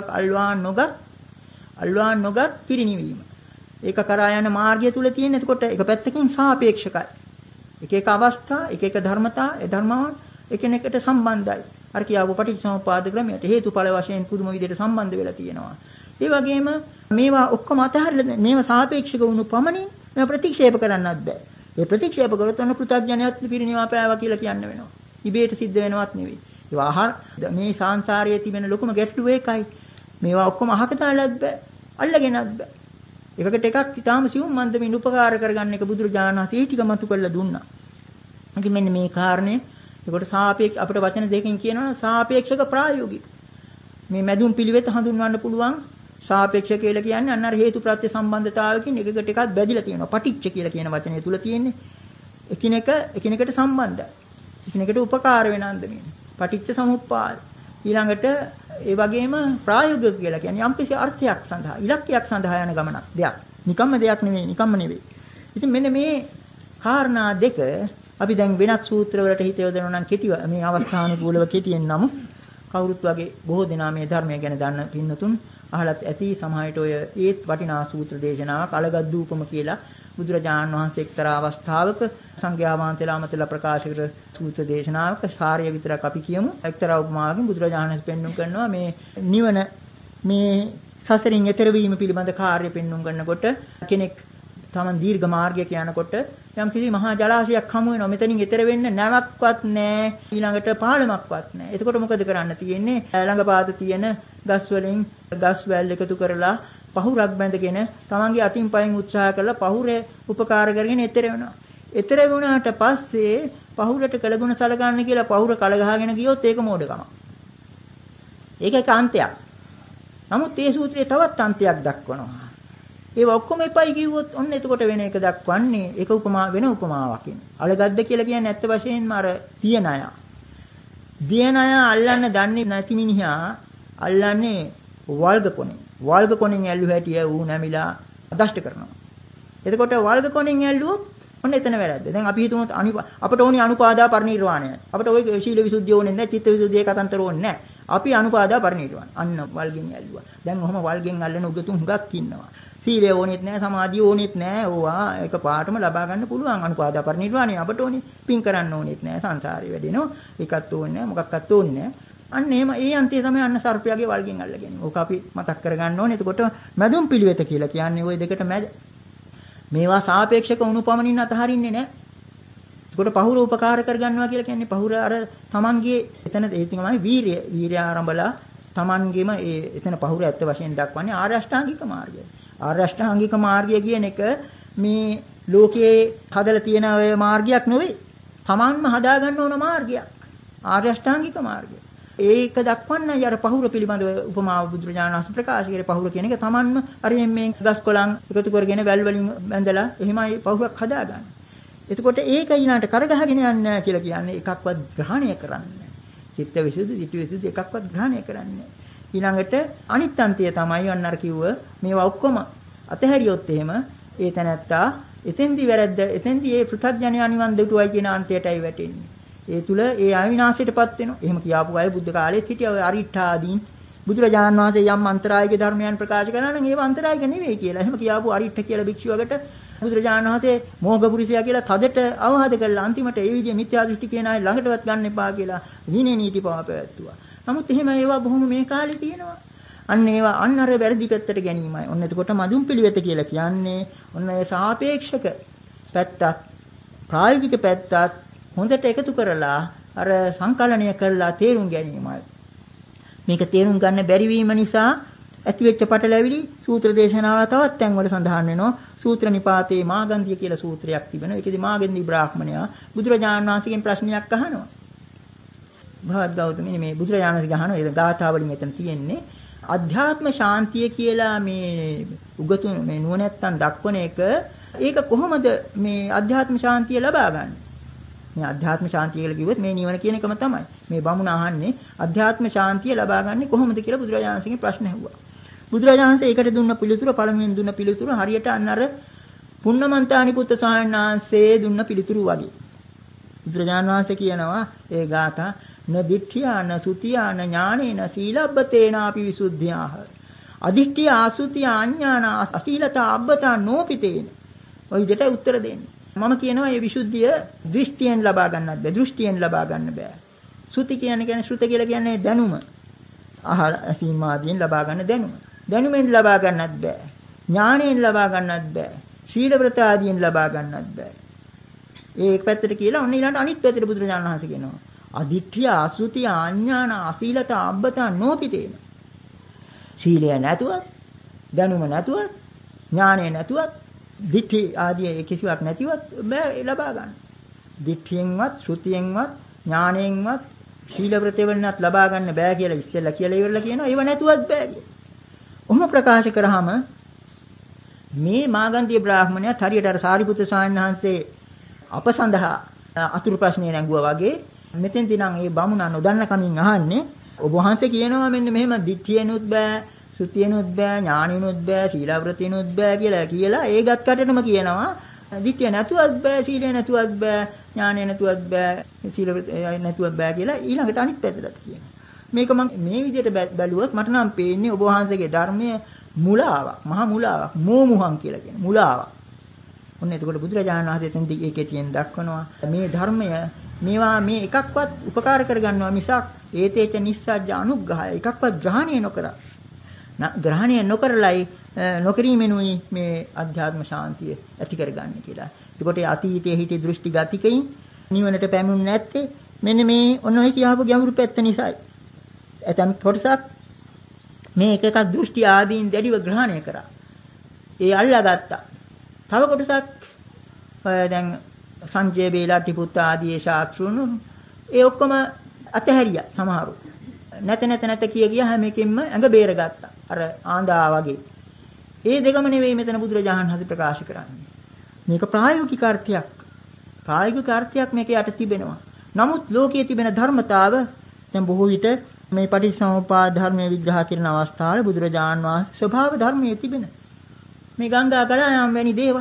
අල්වාන් නොගත් පිරිනිවීම. ඒක කරා යන මාර්ගය තුල තියෙන. එතකොට එක පැත්තකින් සාපේක්ෂකයි. එක එක අවස්ථා, එක එක ධර්මතා, ඒ ධර්මයන් එකිනෙකට සම්බන්ධයි. අර කියාවු පටිච්චසමුප්පාද ක්‍රමයට හේතුඵල වශයෙන් පුදුම විදිහට සම්බන්ධ වෙලා තියෙනවා. ඒ වගේම මේවා ඔක්කොම අතහැරලා මේවා සාපේක්ෂක වුණු පමණින් මේවා ප්‍රතික්ෂේප කරන්නත් බෑ. ඒ ප්‍රතික්ෂේප කරොත් අන්න පෘථග්ජනයත් පිරිනිවා පෑවා කියලා කියන්න වෙනවා. ඉබේට සිද්ධ වෙනවත් නෙවෙයි. ඒවා ආහාර මේ සංසාරයේ තිබෙන ලොකුම ගැටලුව ඒකයි. මේවා ඔක්කොම අහක තාලත් බෑ. අල්ලගෙනත් බෑ. එකකට එකක් ඊටාම සිවුම් මන්දමින් උපකාර කරගන්න එක බුදුරජාණන් වහන්සේ ටික මතු කරලා දුන්නා. ඉතින් මෙන්න මේ කාරණේ ඒකට සාපේක්ෂ අපිට වචන දෙකකින් කියනවා සාපේක්ෂක ප්‍රායෝගික. මේ මැදුම් පිළිවෙත හඳුන්වන්න පුළුවන් සාපේක්ෂ කියලා කියන්නේ අන්න අර හේතු ප්‍රත්‍ය සම්බන්ධතාවයකින් එකකට එකක් බැඳිලා තියෙනවා. පටිච්ච කියලා කියන වචනේ තුල තියෙන්නේ එකිනෙකට සම්බන්ධයි. එකිනෙකට උපකාර වෙන අන්දමින්. පටිච්ච සමුප්පාද. ඊළඟට ඒ වගේම ප්‍රායෝගික කියලා කියන්නේ යම්කිසි අර්ථයක් සඳහා ඉලක්කයක් සඳහා යන ගමනක් දෙයක්. නිකම්ම දෙයක් නෙවෙයි. ඉතින් මෙන්න මේ කාරණා දෙක අපි දැන් වෙනත් සූත්‍ර වලට හිත යොදනවා නම් කෙටි මේ අවස්ථානුකූලව කෙටියෙන් නම් කවුරුත් වගේ බොහෝ දෙනා මේ ධර්මය ගැන දන්න පින්නතුන් අහලත් ඇති සමහරට ඔය ඒත් වටිනා සූත්‍ර දේශනාවක් අලගද්දූපම කියලා බුදුරජාණන් වහන්සේ එක්තරා අවස්ථාවක සංඝයා වහන්සේලා මතලා ප්‍රකාශ කර සූත්‍ර දේශනාවක සාරය විතරක් අපි කියමු. එක්තරා උපමාවකින් බුදුරජාණන් වහන්සේ පෙන්වුම් කරනවා මේ නිවන මේ සසරින් එතර වීම පිළිබඳ කාර්ය පෙන්වුම් කරනකොට කෙනෙක් තමන් දීර්ඝ මාර්ගයක යනකොට යම් කිසි මහා ජලාශයක් හමු වෙනවා. මෙතනින් එතර වෙන්න නැවක්වත් නැහැ. ඊළඟට පාලමක්වත් නැහැ. එතකොට මොකද කරන්න තියෙන්නේ? ළඟපාත තියෙන ගස් වලින් ගස් වැල් එකතු කරලා පහුරක් බැඳගෙන තමන්ගේ අතින් පයින් උත්සාහ කරලා පහුරේ උපකාර කරගෙන එතර වෙනවා. එතර වුණාට පස්සේ පහුරට කළගුණ සලකන්න කියලා පහුර කල ගහගෙන ගියොත් ඒක මෝඩකම. ඒක එක අන්තයක්. නමුත් මේ සූත්‍රයේ තවත් අන්තයක් දක්වනවා. ඒ ඔක්කොම එපයි කිව්වොත් ඔන්න එතකොට වෙන එක දක්වන්නේ ඒක උපමා වෙන උපමාවකින්. අලගද්ද කියලා කියන්නේ ඇත්ත වශයෙන්ම අර තියන අය. දියන අය අල්ලන්න දන්නේ නැති මිනිහා අල්ලන්නේ වල්ග කොනේ. වල්ග කොනෙන් ඇල්ලු හැටිය ඌ නැමිලා අදෂ්ට කරනවා. එතකොට වල්ග කොනෙන් ඇල්ලුවොත් ඔන්න එතන වැරද්ද. දැන් අපි හිතමු අපට ඕනි අනුපාදා පරිනිර්වාණය. අපට ওই ශීල විසුද්ධිය ඕනේ නැහැ, චිත්ත විසුද්ධිය කතන්තර ඕනේ නැහැ. අපි අනුපාදා පරිනිර්වාණ. අන්න වල්ගෙන් ඇල්ලුවා. දැන් ඔහම වල්ගෙන් අල්ලන උගතුන් හුඟක් ඉන්නවා. සීලය ඕනෙත් නැහැ, සමාධිය ඕනෙත් නැහැ. ඕවා එක පාටම ලබා ගන්න පුළුවන් අනුපාදා පරිනිර්වාණය අපට ඕනේ. පින් කරන්න ඕනෙත් නැහැ. සංසාරේ වැඩෙනවා. ඒකත් ඕනේ නැහැ, මොකක්වත් ඕනේ නැහැ. අන්න එහෙම ඒ අන්තය තමයි අන්න සර්පයාගේ වල්ගෙන් අල්ලගෙන. ඕක අපි මතක් කරගන්න ඕනේ. එතකොට මැදුම් පිළිවෙත කියලා කියන්නේ ওই දෙකට මැද. මේවා සාපේක්ෂක වුණුපමණින් අතහරින්නේ නැහැ. එතකොට පහුර උපකාර කරගන්නවා කියලා කියන්නේ පහුර අර තමන්ගේ එතන ඒ තමයි වීර්ය ආරම්භලා තමන්ගේම ඒ එතන පහුර ඇත්ත වශයෙන් දක්වන්නේ ආර්ය අෂ්ටාංගික මාර්ගය. ආර්ය අෂ්ටාංගික මාර්ගය කියන එක මේ ලෝකයේ හදලා තියෙන ඔය මාර්ගයක් නෙවෙයි. තමන්ම හදාගන්න ඕන මාර්ගයක්. ආර්ය අෂ්ටාංගික මාර්ගය. ඒක දක්වන්නයි අර පහුර පිළිබඳව උපමාව බුදුරජාණන් වහන්සේ ප්‍රකාශ කරේ. පහුර කියන එක තමන්ම අර මේ ගස් කොළන් එකතු කරගෙන වැල් වලින් බැඳලා එහෙමයි පහුරක් හදාගන්නේ. එතකොට ඒක ඊළඟට කරගහගෙන යන්නේ කියලා කියන්නේ එකක්වත් ග්‍රහණය කරන්නේ. චිත්ත විසුද්ධි, ධිට්ඨි විසුද්ධි එකක්වත් ග්‍රහණය කරන්නේ. ඊළඟට අනිත් අන්තය තමයි අන්න අර කිව්ව මේවා ඔක්කොම අතහැරියොත් එහෙම ඒ තැනැත්තා එතෙන්දී වැරද්ද එතෙන්දී ඒ පෘථග්ජනයා නිවන් දුටුවයි කියන අන්තයටයි වැටෙන්නේ. ඒ තුල ඒ අවිනාශයටපත් වෙනවා. එහෙම කියාපු අය බුද්ධ කාලෙත් හිටියා. ඔය අරිට්ඨාදීන් බුදුරජාණන් වහන්සේ යම් අන්තරායික ධර්මයන් ප්‍රකාශ කරනවා නම් ඒව අන්තරායික නෙවෙයි කියලා. එහෙම කියාපු අරිට්ඨ කියලා භික්ෂුවකට බුදුරජාණන් වහන්සේ මෝඝපුරිසයා කියලා තදට අවවාද කළා. අන්තිමට ඒ විදිහේ මිත්‍යා දෘෂ්ටි කියන අය ළඟටවත් ගන්න එපා කියලා විනය නීති පවපැවැත්තුවා. නමුත් එහෙම ඒවා බොහොම මේ කාලේ තියෙනවා. අන්න ඒවා අන්න අර වැරදි පැත්තට ගැනීමයි. ඔන්න එතකොට මදුම් පිළිවෙත කියලා කියන්නේ ඔන්න ඒ සාපේක්ෂක පැත්තත් ප්‍රායෝගික පැත්තත් හොඳට එකතු කරලා අර සංකලනය කරලා තේරුම් ගැනීමයි. මේක තේරුම් ගන්න බැරි වීම නිසා ඇතිවෙච්ච පටලැවිලි සූත්‍ර දේශනාව තවත් තැන්වල සඳහන් වෙනවා. සූත්‍ර නිපාතේ මාගන්ධිය කියලා සූත්‍රයක් තිබෙනවා. ඒකෙදි මාගන්ධි බ්‍රාහ්මණයා බුදුරජාණන් වහන්සේගෙන් ප්‍රශ්නයක් අහනවා. භවත් ගෞතමනි මේ බුදුරජාණන් වහන්සේ අහනවා ඒ ගාථාවලින් එතන තියෙන්නේ අධ්‍යාත්ම ශාන්තිය කියලා මේ උගතුන් මේ නුවණැත්තන් දක්වන එක ඒක කොහොමද මේ අධ්‍යාත්ම ශාන්තිය ලබා ගන්න? මේ අධ්‍යාත්ම ශාන්තිය කියලා කිව්වොත් මේ නිවන කියන එකම තමයි. මේ බමුණ අහන්නේ අධ්‍යාත්ම ශාන්තිය ලබා ගන්නේ කොහොමද කියලා බුදුරජාණන් වහන්සේගෙන් ප්‍රශ්න ඇහුවා. බුදුරජාණන් වහන්සේ ඒකට දුන්න පිළිතුර පළමුවෙන් දුන්න පිළිතුර හරියට අන්න අර පුන්නමන්තානි පුත්ත සායනාංශයේ දුන්න පිළිතුරු වගේ. බුදුරජාණන් වහන්සේ කියනවා ඒ ගාථා න දිට්ඨියාන සුතියාන ඥානේන සීලබ්බතේනාපි විසුද්ධියාහ අදිට්ඨිය ආසුතිය අඥාන අසීලතා අබ්බතා නෝපිතේන. ඔය විදිහට උත්තර දෙන්නේ. මම කියනවා මේ විසුද්ධිය දෘෂ්ටියෙන් ලබා ගන්නත් බෑ. දෘෂ්ටියෙන් ලබා ගන්න බෑ. සුති කියන්නේ ශ්‍රුත කියලා කියන්නේ දැනුම. අහල සීමාදීන් ලබා ගන්න දැනුම. දැනුමෙන් ලබා ගන්නත් බෑ. ඥාණයෙන් ලබා ගන්නත් බෑ. සීල ව්‍රත ආදීන් ලබා ගන්නත් බෑ. ඒ එක පැත්තට කියලා ඔන්න ඊළඟට අනිත් පැත්තට බුදුරජාණන් වහන්සේ කියනවා. අදිට්ඨිය ආසුතිය අඥාන අසීලත අබ්බතා නෝපිතේන. සීලය නැතුවත්, දැනුම නැතුවත්, ඥාණය නැතුවත්, දිට්ඨි ආදී කිසිවක් නැතිවත් බෑ ලබා ගන්න. දිට්ඨියෙන්වත්, ශ්‍රුතියෙන්වත්, ඥාණයෙන්වත්, සීල ව්‍රතයෙන්වත් ලබා ගන්න බෑ කියලා ඉස්සෙල්ලා කියලා ඉවරලා කියනවා. ඒව නැතුවත් බෑ කියලා. ඔහොම ප්‍රකාශ කරාම මේ මාගන්ධිය බ්‍රාහ්මණයාත් හරියට අර සාරිපුත්‍ර ස්වාමීන් වහන්සේ අප සඳහා අතුරු ප්‍රශ්නේ නැංගුවා වගේ මෙතෙන්දී නම් මේ බමුණා නොදන්න කමින් අහන්නේ ඔබ වහන්සේ කියනවා මෙන්න මෙහෙම දිට්ඨියනොත් බෑ සුතියනොත් බෑ ඥානියනොත් බෑ සීලව්‍රතියනොත් බෑ කියලා ඒගත් කටටම කියනවා දිට්ඨිය නැතුවත් බෑ සීලය නැතුවත් බෑ ඥානය නැතුවත් බෑ සීලව්‍රතිය නැතුවත් බෑ කියලා ඊළඟට අනිත් පැත්තට කියනවා. මේක මම මේ විදිහට බැලුවොත් මට නම් පේන්නේ ඔබ වහන්සේගේ ධර්මයේ මුලාවක් මහා මුලාවක් මෝමුහං කියලා කියන මුලාවක්. ඔන්න එතකොට බුදුරජාණන් වහන්සේ තෙන්දී ඒකේ තියෙන දක්වනවා මේ ධර්මය මේවා මේ එකක්වත් උපකාර කරගන්නවා මිසක් ඒතේච නිස්සජ්ජ අනුග්‍රහය එකක්වත් ග්‍රහණය නොකර ග්‍රහණය නොකරලයි නොකිරීමෙනුයි මේ අධ්‍යාත්ම ශාන්තිය ඇති කරගන්නේ කියලා. එතකොට අතීතයේ හිටි දෘෂ්ටි ගතිකයින් නිවනට පැමුණුනේ නැත්තේ මෙන්න මේ ඔන්න ඔය කියවපු ගැඹුරු පැත්ත නිසායි. ඇතම් කොටසක් මේ එක එකක් දෘෂ්ටි ආදීන් දැඩිව ග්‍රහණය කරා. ඒ අල්ලාගත්තා. තව කොටසක් දැන් සංජය බේලාටි පුත්ත ආදී ශාස්ත්‍රුණු ඒ ඔක්කොම අතහැරියා සමහරු. නැත කිය හැම එකෙන්ම ඇඟ බේරගත්තා. අර ආන්දා වගේ. ඒ දෙකම නෙවෙයි මෙතන බුදුරජාණන් වහන්සේ ප්‍රකාශ කරන්නේ. මේක ප්‍රායෝගික අර්ථයක්. ප්‍රායෝගික අර්ථයක් මේකේ යට තිබෙනවා. නමුත් ලෝකයේ තිබෙන ධර්මතාව දැන් බොහෝ විට මේ පටිච්චසමුප්පාද ධර්මයේ විග්‍රහ කරන අවස්ථාවේ බුදුරජාණන් වහන්සේ ස්වභාව ධර්මයේ තිබෙන මේ ගංගා ගලායම් වැනි දේවල්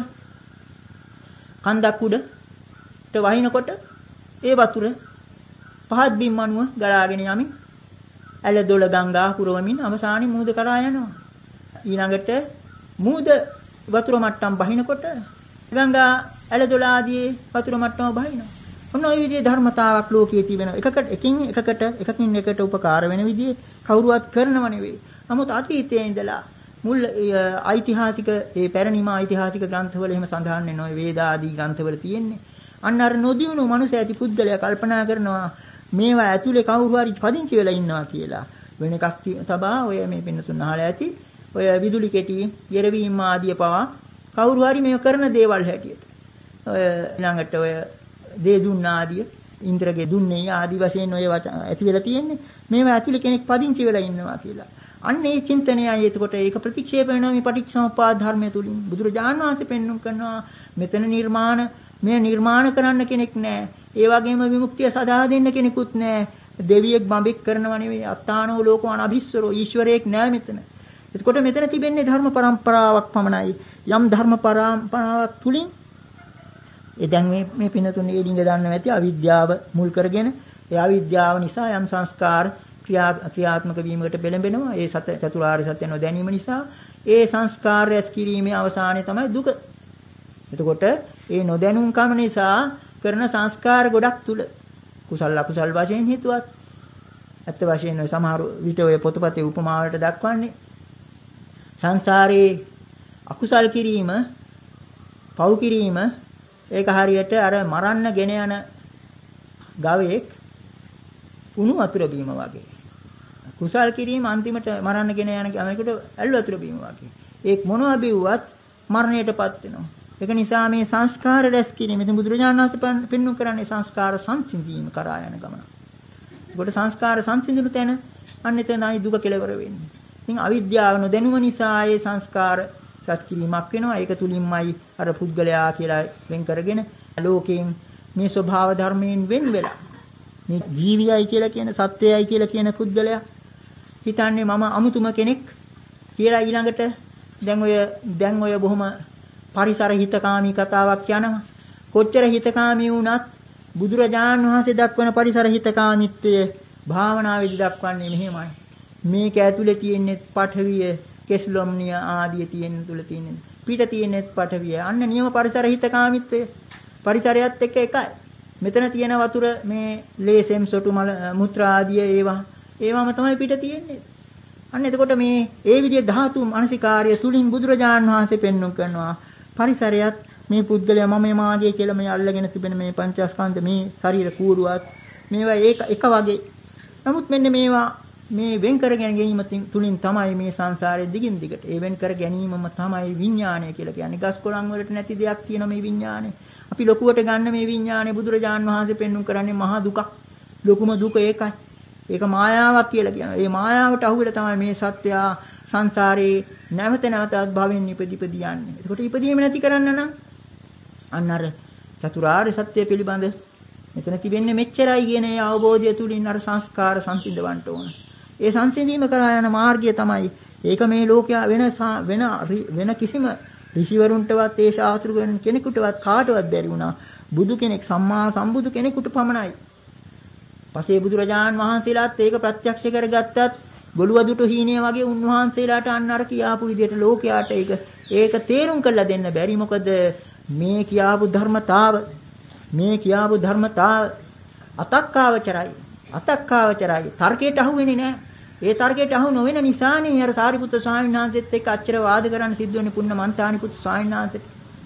කන්දක් උඩට වහිනකොට ඒ වතුර පහත් බිම් අනුව ගලාගෙන යමින් ඇල දොළ ගංගා පුරවමින් අවසානයේ මූද කරා යනවා. ඊළඟට මූද වතුර මට්ටම් බහිනකොට ගංගා ඇල දොළ ආදී වතුර මට්ටම බහිනවා. ඔන්න ඔය විදිහේ ධර්මතාවක් ලෝකයේ තියෙනවා. එකකින් එකට උපකාර වෙන විදිහේ කවුරුවත් කරනව නෙවෙයි. නමුත් අතීතයේ ඉඳලා මුල් ඓතිහාසික ඒ පැරණිම ඓතිහාසික ග්‍රන්ථවල එහෙම සඳහන් වෙන ඔය වේද ආදී ග්‍රන්ථවල තියෙන්නේ. අන්න අර නොදියුණු මනුෂ්‍ය ඇති පුද්ගලයා කල්පනා කරනවා මේවා ඇතුලේ කවුරු හරි පදිංචි වෙලා ඉන්නවා කියලා. වෙන එකක් තබා ඔය මේ පින්නතුන් අහලා ඇති ඔය විදුලි කෙටි, ගෙරවීම ආදී පවා කවුරු හරි මේව කරන දේවල් හැටියට. ඔය ඊළඟට ඔය දේ දුන්න ආදී ඉන්ද්‍රගේ දුන්නේ ආදී වශයෙන් ඔය ඇති වෙලා තියෙන්නේ. මේවා ඇතුලේ කෙනෙක් පදිංචි වෙලා ඉන්නවා කියලා. අන්න ඒ චින්තනයයි එතකොට ඒක ප්‍රතික්ෂේප වෙනවා මේ පටිච්චසමුප්පාද ධර්මය තුලින්. බුදුරජාණන් වහන්සේ පෙන්වුම් කරනවා මෙතන නිර්මාණ කරන්න කෙනෙක් නැහැ. ඒ වගේම විමුක්තිය සදා දෙන්න කෙනෙකුත් නැහැ. දෙවියෙක් බඹෙක් කරනව නෙවෙයි. අත්තානෝ ලෝකෝ අනභිස්සරෝ ඊශ්වරයෙක් නැහැ මෙතන. එතකොට මෙතන තිබෙන්නේ ධර්ම પરම්පරාවක් පමණයි. යම් ධර්ම પરම්පරාවක් තුලින් දැන් මේ පිනතුන් ඒ ඩිංග දන්නව ඇති අවිද්‍යාව මුල් කරගෙන ඒ අවිද්‍යාව නිසා යම් සංස්කාර ක්‍රියාත්මක වීමකට පෙළඹෙනවා. ඒ චතුරාර්ය සත්‍ය නොදැනීම නිසා ඒ සංස්කාර රැස් කිරීමේ අවසානය තමයි දුක. එතකොට ඒ නොදැනුම් කම නිසා කරන සංස්කාර ගොඩක් තුල කුසල අකුසල් වශයෙන් හිතුවත් ඇත්ත වශයෙන් ඔය සමහර විට ඔය පොතපතේ උපමාවලට දක්වන්නේ සංසාරේ අකුසල් කිරීම පව් කිරීම ඒක හරියට අර මරන්න ගෙන යන ගවයෙක් උණු වතුර බීම වගේ. කුසල් කිරීම අන්තිමට මරන්න ගෙන යන ගවයෙකුට ඇල් වතුර බීම වගේ. ඒක මොනවා බිව්වත් මරණයටපත් වෙනවා. ඒක නිසා මේ සංස්කාර රැස් කිරීම ඉතින් බුදුරජාණන් වහන්සේ පෙන්වු කරන්නේ සංස්කාර සංසිඳීම කරා යන ගමන. ඒකට සංස්කාර සංසිඳුණු තැන අන්න එතනයි දුක කෙලවර වෙන්නේ. ඉතින් අවිද්‍යාව නොදැනුම නිසා ඒ සංස්කාර සත්‍කිරීමක් වෙනවා. ඒක තුලින්මයි අර පුද්ගලයා කියලා වෙන් කරගෙන ලෝකයෙන් මේ ස්වභාව ධර්මයෙන් වෙන් වෙලා මේ ජීවියයි කියලා කියන සත්‍යයයි කියලා කියන පුද්ගලයා හිතන්නේ මම අමුතුම කෙනෙක් කියලා ඊළඟට දැන් ඔය බොහොම පරිසර හිතකාමී කතාවක් යනවා. කොච්චර හිතකාමී වුණත් බුදුරජාණන් වහන්සේ දක්වන පරිසර හිතකාමීත්වය භාවනාවේදී දක්වන්නේ මෙහෙමයි. මේක ඇතුලේ තියෙන්නේ පඨවිය, කෙස්ලොම්නිය ආදී තියෙන තුල තියෙන. පිට තියෙන්නේ පඨවිය. අන්න නියම පරිසර හිතකාමීත්වය. පරිසරයත් එක්ක එකයි. මෙතන තියෙන වතුර මේ ලේසෙම් සොටු මල මුත්‍රා ආදී ඒවම තමයි පිට තියෙන්නේ. අන්න එතකොට මේ ඒ විදිහේ ධාතු මානසිකාර්ය තුලින් බුදුරජාණන් වහන්සේ පෙන්වුම් කරනවා පරිසරයත් මේ පුද්ගලයා මම මාගේ කියලා මේ අල්ලගෙන තිබෙන මේ පංචස්කන්ධ මේ ශරීර කූරුවත් මේවා එක වගේ. නමුත් මෙන්න මේවා මේ වෙන් කර ගැනීම තුලින් තමයි මේ සංසාරයේ දිගින් දිගට ඒ වෙන් කර ගැනීමම තමයි විඥානය කියලා කියන්නේ. ගස් කොළන් වලට නැති දෙයක් කියන මේ විඥානය. අපි ලොකුවට ගන්න මේ විඥානය බුදුරජාණන් වහන්සේ පෙන්වුම් කරන්නේ මහා දුකක්. ලොකුම දුක ඒකයි. ඒක මායාවක් කියලා කියනවා. ඒ මායාවට අහුවෙලා තමයි මේ සත්‍යය සංසාරේ නැවත නැවතත් භවෙන් ඉපදි යන්නේ. ඒකට ඉපදීම නැති කරන්න නම් අන්න අර චතුරාර්ය සත්‍ය පිළිබඳ මෙතන තිබෙන්නේ මෙච්චරයි කියන ඒ අවබෝධය තුලින් අර සංස්කාර සංසිඳවන්න ඕන. ඒ සංසිඳීම කරා යන මාර්ගය තමයි ඒක මේ ලෝකයා වෙන කිසිම ඍෂිවරුන්ටවත් ඒ ශාස්ත්‍ර කෙනෙකුටවත් කාටවත් බැරි වුණා. බුදු කෙනෙක් සම්මා සම්බුදු කෙනෙකුට පමණයි. පසේ බුදුරජාණන් වහන්සේලාත් ඒක ප්‍රත්‍යක්ෂ කරගත්තත් ගොළුවදුට හීනේ වගේ උන්වහන්සේලාට අන්න අර කියාපු විදිහට ලෝකයාට ඒක තේරුම් කරලා දෙන්න බැරි. මොකද මේ කියාපු ධර්මතාව අතක්කාවචරයි. තර්කයට අහු වෙන්නේ නැහැ. ඒ තර්කයට අහු නොවන නිසානේ අර සාරිපුත්‍ර ස්වාමීන් වහන්සේත් එක්ක අච්චර වාද කරන්න සිද්ධ වෙන්නේ පුන්න මන්තානි පුත්‍ර ස්වාමීන් වහන්සේට.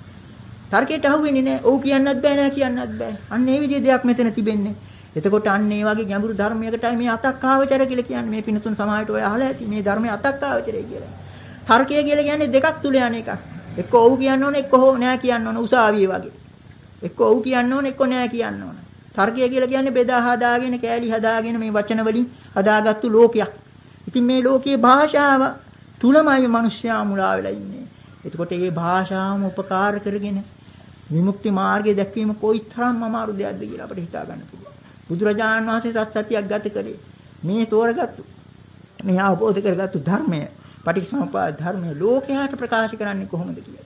තර්කයට අහු වෙන්නේ නැහැ. ඔව් කියන්නත් බෑ නෑ කියන්නත් බෑ. අන්න ඒ විදිහේ දෙයක් මෙතන තිබෙන්නේ. එතකොට අන්න ඒ වගේ ගැඹුරු ධර්මයකටයි මේ අතක්කාවචර කියලා කියන්නේ. මේ පිනතුන් සමාජයට ඔය අහලා ඇති මේ ධර්මයේ අතක්කාවචරය කියලා. තර්කය කියලා කියන්නේ දෙකක් තුල යන එකක්. එක්ක ඔව් කියන්න ඕන එක්ක නෑ කියන්න ඕන උසාවිය වගේ. එක්ක ඔව් කියන්න ඕන එක්ක නෑ කියන්න ඕන. තර්කය කියලා කියන්නේ බෙදා හදාගෙන කෑලි හදාගෙන මේ වචන වලින් හදාගත්තු ලෝකයක්. ඉතින් මේ ලෝකයේ භාෂාව තුලමයි මිනිස්යා මුලා වෙලා ඉන්නේ. එතකොට මේ භාෂාවම උපකාර කරගෙන විමුක්ති මාර්ගය දැක්වීම කොයිතරම් අමාරු දෙයක්ද කියලා අපිට හිතා ගන්න පුළුවන්. බුදුරජාණන් වහන්සේ සත්‍යයක් ගත කරේ මේ තෝරගත්තු මේ අවබෝධ කරගත්තු ධර්මය පටිච්චසමුප්පාද ධර්මය ලෝකයට ප්‍රකාශ කරන්නේ කොහොමද කියලා.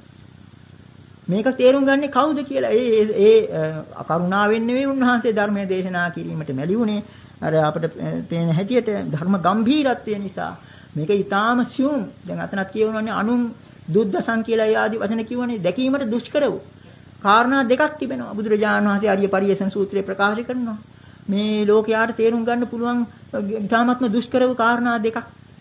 මේක තේරුම් ගන්නේ කවුද කියලා. ඒ කරුණාවෙන් නෙවෙයි උන්වහන්සේ ධර්මයේ දේශනා කිරීමට මැලි වුණේ. අර අපිට පේන හැටියට ධර්ම ගැඹීරත්වය නිසා මේක ඊටාම සියුම්. දැන් අතනත් කියවනවානේ අනුන් දුද්දසං කියලා ආදී වචන කියවනේ දැකීමට දුෂ්කර වූ කාරණා දෙකක් තිබෙනවා. බුදුරජාණන් වහන්සේ ආර්ය පරියේෂණ සූත්‍රයේ ප්‍රකාශ කරනවා. මේ ලෝකයාට තේරුම් ගන්න පුළුවන් ඊටාමත්ම දුෂ්කර වූ කාරණා දෙකක්.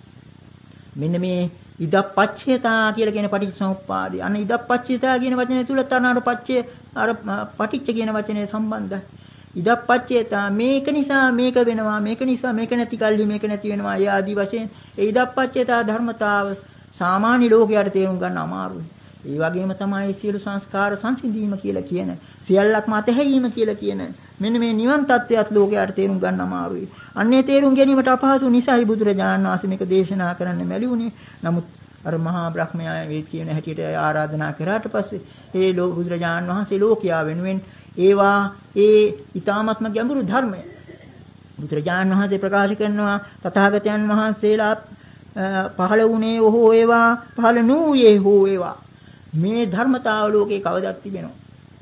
මෙන්න මේ ඉදප්පච්චේතා කියලා කියන පටිච්චසමුප්පාදය. අන්න ඉදප්පච්චේතා කියන වචනේ තුල තරනාර පච්චේ අර පටිච්ච කියන වචනේ සම්බන්ධයි. ඉදප්පච්චේතා මේක නිසා මේක වෙනවා, මේක නිසා මේක නැති කල්ලි මේක නැති වෙනවා. ඒ ආදි වශයෙන් ඒ ඉදප්පච්චේතා ධර්මතාව සාමාන්‍ය ලෝකයට තේරුම් ගන්න අමාරුයි. ඒ වගේම තමයි සියලු සංස්කාර සංසිඳීම කියලා කියන සියල්ලක්ම අතහැරීම කියලා කියන මෙන්න මේ නිවන් තත්ත්වයට ලෝකයට තේරුම් ගන්න අමාරුයි. අන්නේ තේරුම් ගැනීමට අපහසු නිසායි බුදුරජාණන් වහන්සේ මේක දේශනා කරන්න මැලි වුණේ. නමුත් අර මහා බ්‍රහ්මයා මේ කියන හැටියට ආරාධනා කරාට පස්සේ ඒ බුදුරජාණන් වහන්සේ ලෝකයා වෙනුවෙන් ඒවා ඒ ඊ타ත්ම ගැඹුරු ධර්මය බුදුරජාණන් වහන්සේ ප්‍රකාශ කරනවා. තථාගතයන් වහන්සේලා පහළ වුණේ හෝ ඒවා පහළ නොවුයේ හෝ ඒවා මේ ධර්මතාව ලෝකේ කවදක් තිබෙනවා.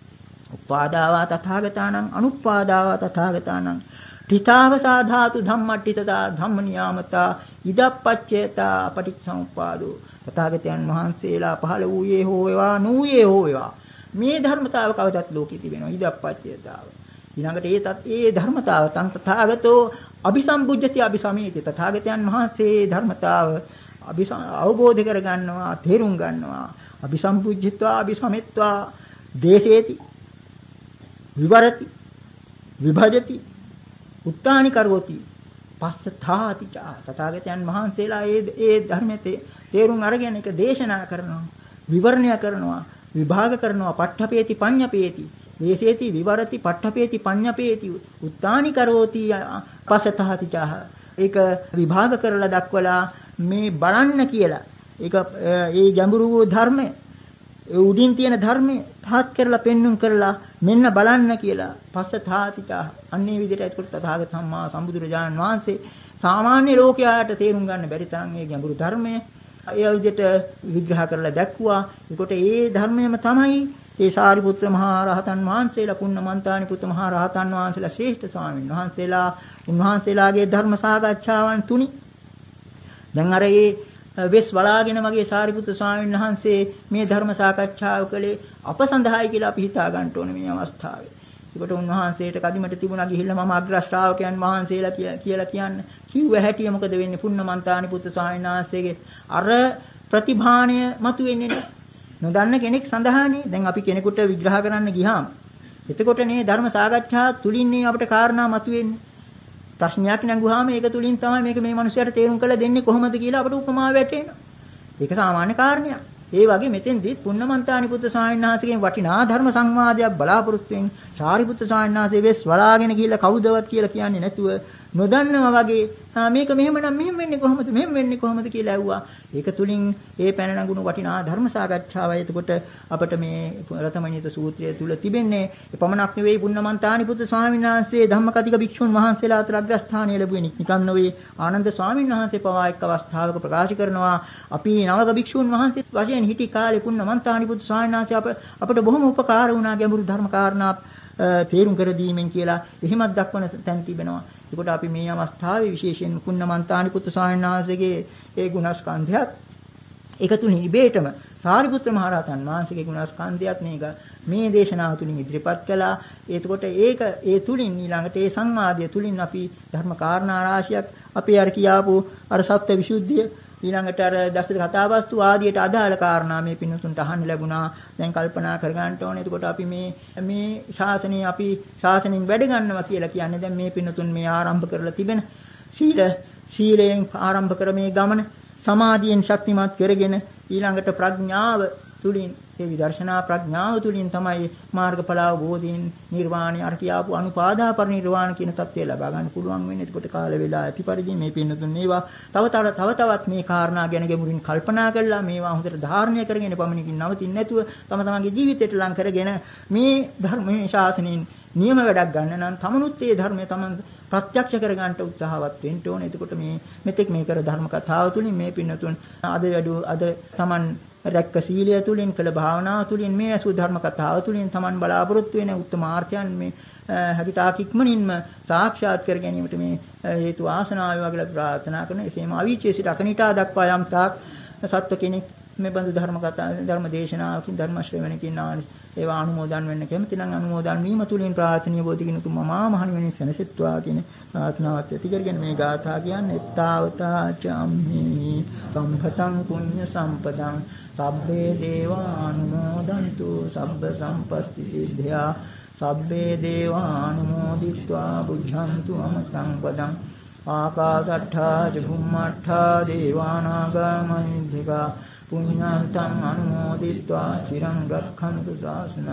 උපාදාවා තථාගතානං අනුපාදාවා තථාගතානං තිතාව සාධාතු ධම්මට්ඨිතතා ධම්ම නියාමතා ඉදප්පච්චේතා පටිච්චසමුප්පාදෝ. තථාගතයන් වහන්සේලා පහළ වූයේ හෝ ඒවා නොවුයේ හෝ ඒවා මේ ධර්මතාව කවදත් ලෝකේ තිබෙනවා. ඉදප්පච්චේතාව ඊළඟට ඒ ධර්මතාව තථාගතෝ අபிසම්බුද්ධති අபிසමේති. තථාගතයන් වහන්සේ ධර්මතාව අවබෝධ කරගන්නවා, තේරුම් ගන්නවා. අபிසම්බුද්ධිත්වා අபிසමෙත්වා දේශේති විවරති විභජති උත්තානි කරෝති පස්සථාති චා. තථාගතයන් වහන්සේලා ඒ ධර්මයේ තේරුම් අරගෙන ඒක දේශනා කරනවා, විවරණය කරනවා, විභාග කරනවා. පට්ඨපේති පඤ්ඤපේති දේශේති විවරති පට්ඨපේති පඤ්ඤපේති උත්තානි කරෝති පස්සථාති චා. ඒක විභාග කරලා දක්වලා මේ බලන්න කියලා ඒක ඒ ගැඹුරු ධර්මය උඩින් තියෙන ධර්මයේ තාත් කරලා පෙන්눔 කරලා මෙන්න බලන්න කියලා පස්සතාතිචා අන්නේ විදිහට ඒකට තථාගත සම්මා සම්බුදුරජාණන් වහන්සේ සාමාන්‍ය ලෝකයාට තේරුම් ගන්න බැරි තරම් මේ ගැඹුරු ධර්මය ඒ විදිහට විග්‍රහ කරලා දැක්ුවා. ඒකට ඒ ධර්මයම තමයි ඒ සාරිපුත්‍ර මහා රහතන් වහන්සේලා පුන්නමන්තානි පුත් මහා රහතන් වහන්සේලා ශ්‍රේෂ්ඨ ස්වාමීන් වහන්සේලා උන්වහන්සේලාගේ ධර්ම සාකච්ඡාවන් තුනි. දැන් අර ඒ වෙස් වලාගෙන මගේ සාරිපුත්‍ර ස්වාමීන් වහන්සේ මේ ධර්ම සාකච්ඡාව කළේ අප සඳහායි කියලා අපි හිතා ගන්න ඕනේ මේ අවස්ථාවේ. ඒකට උන්වහන්සේට කදිමට තිබුණා ගිහිල්ලා මම අග්‍ර ශ්‍රාවකයන් වහන්සේලා කියලා කියන්න කිව්ව හැටිය මොකද වෙන්නේ පුන්නමන්තානි පුත් ස්වාමීන් වහන්සේගේ අර ප්‍රතිභාණය මතුවෙන්නේ නැහැ. නොදන්න කෙනෙක් සඳහානේ දැන් අපි කෙනෙකුට විග්‍රහ කරන්න ගියාම එතකොට මේ ධර්ම සාකච්ඡා තුලින්නේ අපිට කාරණා මතුවෙන්නේ. ප්‍රශ්නයක් නඟුවාම ඒක තුලින් තමයි මේක මේ මිනිහයාට තේරුම් කරලා දෙන්නේ කොහොමද කියලා අපිට උපමාව වැටෙනවා. ඒක සාමාන්‍ය කාරණයක්. ඒ වගේ මෙතෙන්දී පුන්නමන්තානි පුත් ස්වාමීන් වහන්සේගෙන් වටිනා ධර්ම සංවාදයක් බලාපොරොත්තු වෙන සාරිපුත්‍ර ස්වාමීන් වහන්සේ වෙස් වලාගෙන ගිහිල්ලා කවුදවත් කියලා කියන්නේ නැතුව නොදන්නවා වගේ මේක මෙහෙමනම් මෙහෙම වෙන්නේ කොහොමද කියලා ඇහුවා. ඒක තුලින් ඒ පැන නඟුණු වටිනා ධර්ම සාකච්ඡාවයි. එතකොට අපිට මේ රතමණිත සූත්‍රය තුල තිබෙන්නේ එපමණක් නෙවෙයි පුන්නමන්තානි පුත් ස්වාමීන් වහන්සේ ධම්මකතික භික්ෂුන් වහන්සේලා අතර අග්‍රස්ථානය ලැබුවේ නිකන් නෙවෙයි. ආනන්ද ස්වාමීන් වහන්සේ පවා එක් අවස්ථාවක ප්‍රකාශ කරනවා අපි නවක භික්ෂුන් වහන්සේ වශයෙන් හිටි කාලේ පුන්නමන්තානි පුත් ස්වාමීන් වහන්සේ අපට බොහොම උපකාර වුණා ගැඹුරු ධර්ම කාරණා තේරුම් කර දීමෙන් කියලා එහෙමත් දක්වන තැන් තිබෙනවා. ඒකට අපි මේ අවස්ථාවේ විශේෂයෙන් පුන්නමන්තානි පුත් ස්වාමීන් වහන්සේගේ ඒ ගුණස්කන්ධයත් එකතු නිබේටම සාරිපුත්‍ර මහ රහතන් වහන්සේගේ ගුණස්කන්ධයත් මේ දේශනාව තුලින් ඉදිරිපත් කළා. එතකොට ඒක ඒ තුලින් ඊළඟට ඒ සංවාදය තුලින් අපි ධර්ම කාරණා රාශියක් අපි අර කියාපු අර සත්‍ය විසුද්ධිය ඊළඟට අර දස කතාවස්තු ආදියට අදාළ කාරණා මේ පින්නතුන්ට අහන්න ලැබුණා. දැන් කල්පනා කර ගන්න ඕනේ. එතකොට අපි මේ ශාසනය අපි ශාසනයෙන් වැඩ ගන්නවා කියලා කියන්නේ දැන් මේ පින්නතුන් මේ ආරම්භ කරලා තිබෙන සීලයෙන් ආරම්භ කර මේ ගමන සමාධියෙන් ශක්තිමත් කරගෙන ඊළඟට ප්‍රඥාව තුලින් ඒ විදර්ශනා ප්‍රඥාව තුලින් තමයි මාර්ගඵල අවබෝධයෙන් නිර්වාණය අර කියාපු අනුපාදා පරිනිර්වාණ කියන தත්ත්වය ලබා ගන්න පුළුවන් වෙන්නේ. එතකොට කාල වේලා ඇති පරිදි මේ පින්නතුන් මේවා තවත් මේ කාරණා ගැන ගැඹුරින් කල්පනා කරලා මේවා හොඳට ධාරණය කරගෙන පමණකින් නවතින්නේ නැතුව තම තමන්ගේ ජීවිතයට ලං කරගෙන මේ ධර්මයේ ශාසනයෙන් නියම වැඩක් ගන්න නම් තමනුත් මේ ධර්මය තමන් ප්‍රත්‍යක්ෂ කර ගන්නට උත්සාහවත් වෙන්න ඕනේ. එතකොට මේ මෙතෙක් මේ කර ධර්ම කතාව තුලින් මේ පින්නතුන් අද තමන් රැක්ක සීලය තුලින් කළ භාවනාව තුලින් මේ අසු ධර්ම කතාව තුලින් තමන් බලාපොරොත්තු වෙන උත්තමාර්ථයන් මේ හැකිතාක් ඉක්මනින්ම සාක්ෂාත් කර ගැනීමට මේ හේතු ආසනාව වේවා ප්‍රාර්ථනා කරන එසේම අවීචයේ සිට අකනිටා දක්වා යම් තාක් සත්ව කෙනෙක් මේ බඳු ධර්ම කතා ධර්ම දේශනාවකින් ධර්ම ශ්‍රවණකින් ඒවා අනුමෝදන් වෙන්න කැමති නම් අනුමෝදන් වීම තුලින් ප්‍රාර්ථනීය බෝධිකින තුමා මහණි වෙනින් සැනසෙත්වා කියන ප්‍රාර්ථනාවත් ඇති කරගෙන මේ ගාථා කියන්නේ ත්තාවතා චම්හි සම්පතං පුඤ්ඤ සම්පතං සබ්බේ දේවානුමෝදන්තු සබ්බ සම්පත්ති සිද්ධා සබ්බේ දේවානුමෝදිत्वा බුද්ධන්තු අමතං පදං ආකාශට්ඨා චුම්මට්ඨා දේවානාගා මහින්దికා පුඤ්ඤාන්තං අනුමෝදිत्वा චිරං රක්ඛන්තු ශාසනං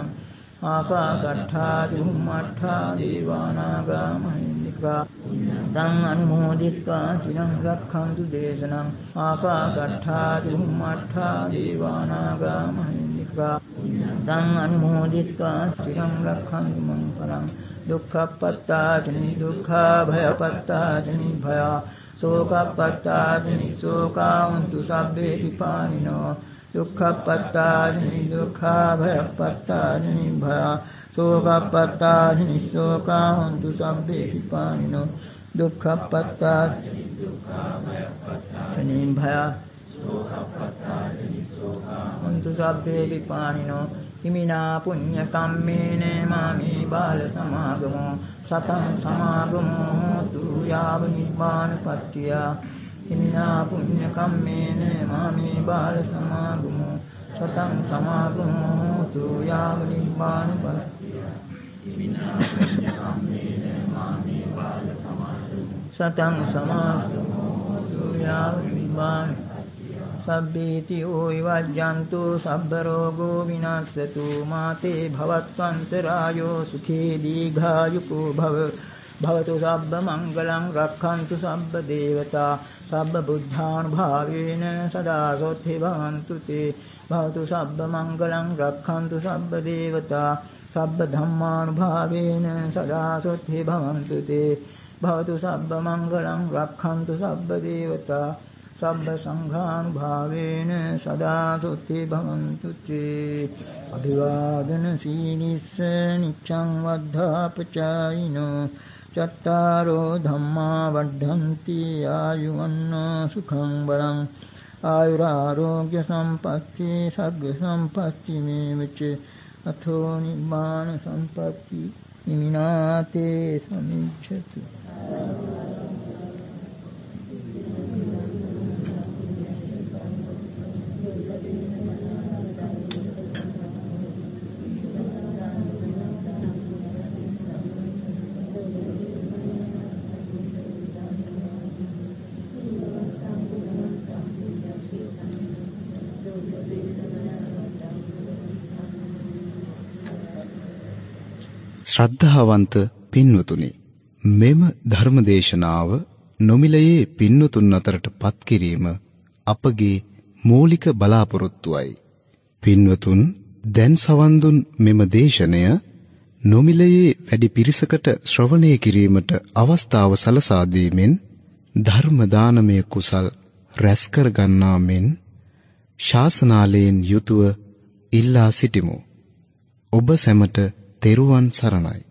ආකාශට්ඨා චුම්මට්ඨා දේවානාගා මහින්దికා තං අනුමෝදිत्वा චිරං රක්ඛන්තු දේශනං ආකාශට්ඨා චුම්මට්ඨා දේවානාගා මහින්దికා තං අනුමෝදිत्वा චිරං රක්ඛන්තු මං පරං දුක්ඛප්පත්තාජනි දුක්ඛා භයපත්තාජනි භයා සෝකප්පත්තාජනි සෝකාවන්තු සබ්බේ විපානිනෝ දුක්ඛප්පත්තාජනි දුක්ඛා භයපත්තාජනි භයා සෝකප්පත්තාජනි සෝකාවන්තු සබ්බේ විපානිනෝ දුක්ඛප්පත්තාජනි දුක්ඛා භයපත්තාජනි භයා සෝකප්පත්තාජනි සෝකාවන්තු සබ්බේ විපානිනෝ හිමිනා පුඤ්ඤ කම්මේන මාමි බාල සමාගමෝ සතං සමාගමෝ තු යාව නිබ්බානපත්තිය හිමිනා පුඤ්ඤ කම්මේන මාමි බාල සමාගමෝ සතං සමාගමෝ තු යාව නිබ්බානපත්තිය හිමිනා පුඤ්ඤ කම්මේන මාමි බාල සමාගමෝ සතං සමාගමෝ තු යාව නිබ්බානපත්තිය සබ්බේතියෝ විවජ්ජන්තු සබ්බ රෝගෝ විනාශතු මාතේ භවත්වන්තරායෝ සුඛේ දීඝායුකෝ භව භවතු සබ්බ මංගලං රක්ඛන්තු සබ්බ දේවතා සබ්බ බුද්ධානුභාවේන සදා සොත්ති භවන්තු තේ භවතු සබ්බ මංගලං රක්ඛන්තු සබ්බ දේවතා සබ්බ ධම්මානුභාවේන සදා සොත්ති භවන්තු තේ භවතු සබ්බ මංගලං රක්ඛන්තු සබ්බ දේවතා සබ්බ සංඝානුභාවේන සදා සොත්ති භවන්තු තේ අභිවාදන සීනිස්ස නිච්ඡං වද්ධාපචායිනෝ චත්තාරෝ ධම්මා වඩ්ඩන්ති ආයුවන්නෝ සුඛං බලං ආයුරාෝග්‍ය සම්පatti සග්ග සම්පatti මේවච අතෝ නිබ්බාන සම්පatti නිමිනාතේ සමිච්ඡති. ශ්‍රද්ධාවන්ත පින්වතුනි, මෙම ධර්මදේශනාව නොමිලයේ පින්වතුන් අතරට පත් කිරීම අපගේ මූලික බලාපොරොත්තුවයි. පින්වතුන් දැන් සවන් දුන් මෙම දේශනය නොමිලයේ වැඩි පිරිසකට ශ්‍රවණය කිරීමට අවස්ථාව සලසා දීමෙන් ධර්ම දානමය කුසල් රැස් කර ගන්නා මෙන් ශාසනාලයෙන් යුතුව ඉල්ලා සිටිමු. ඔබ සැමට තෙරුවන් සරණයි.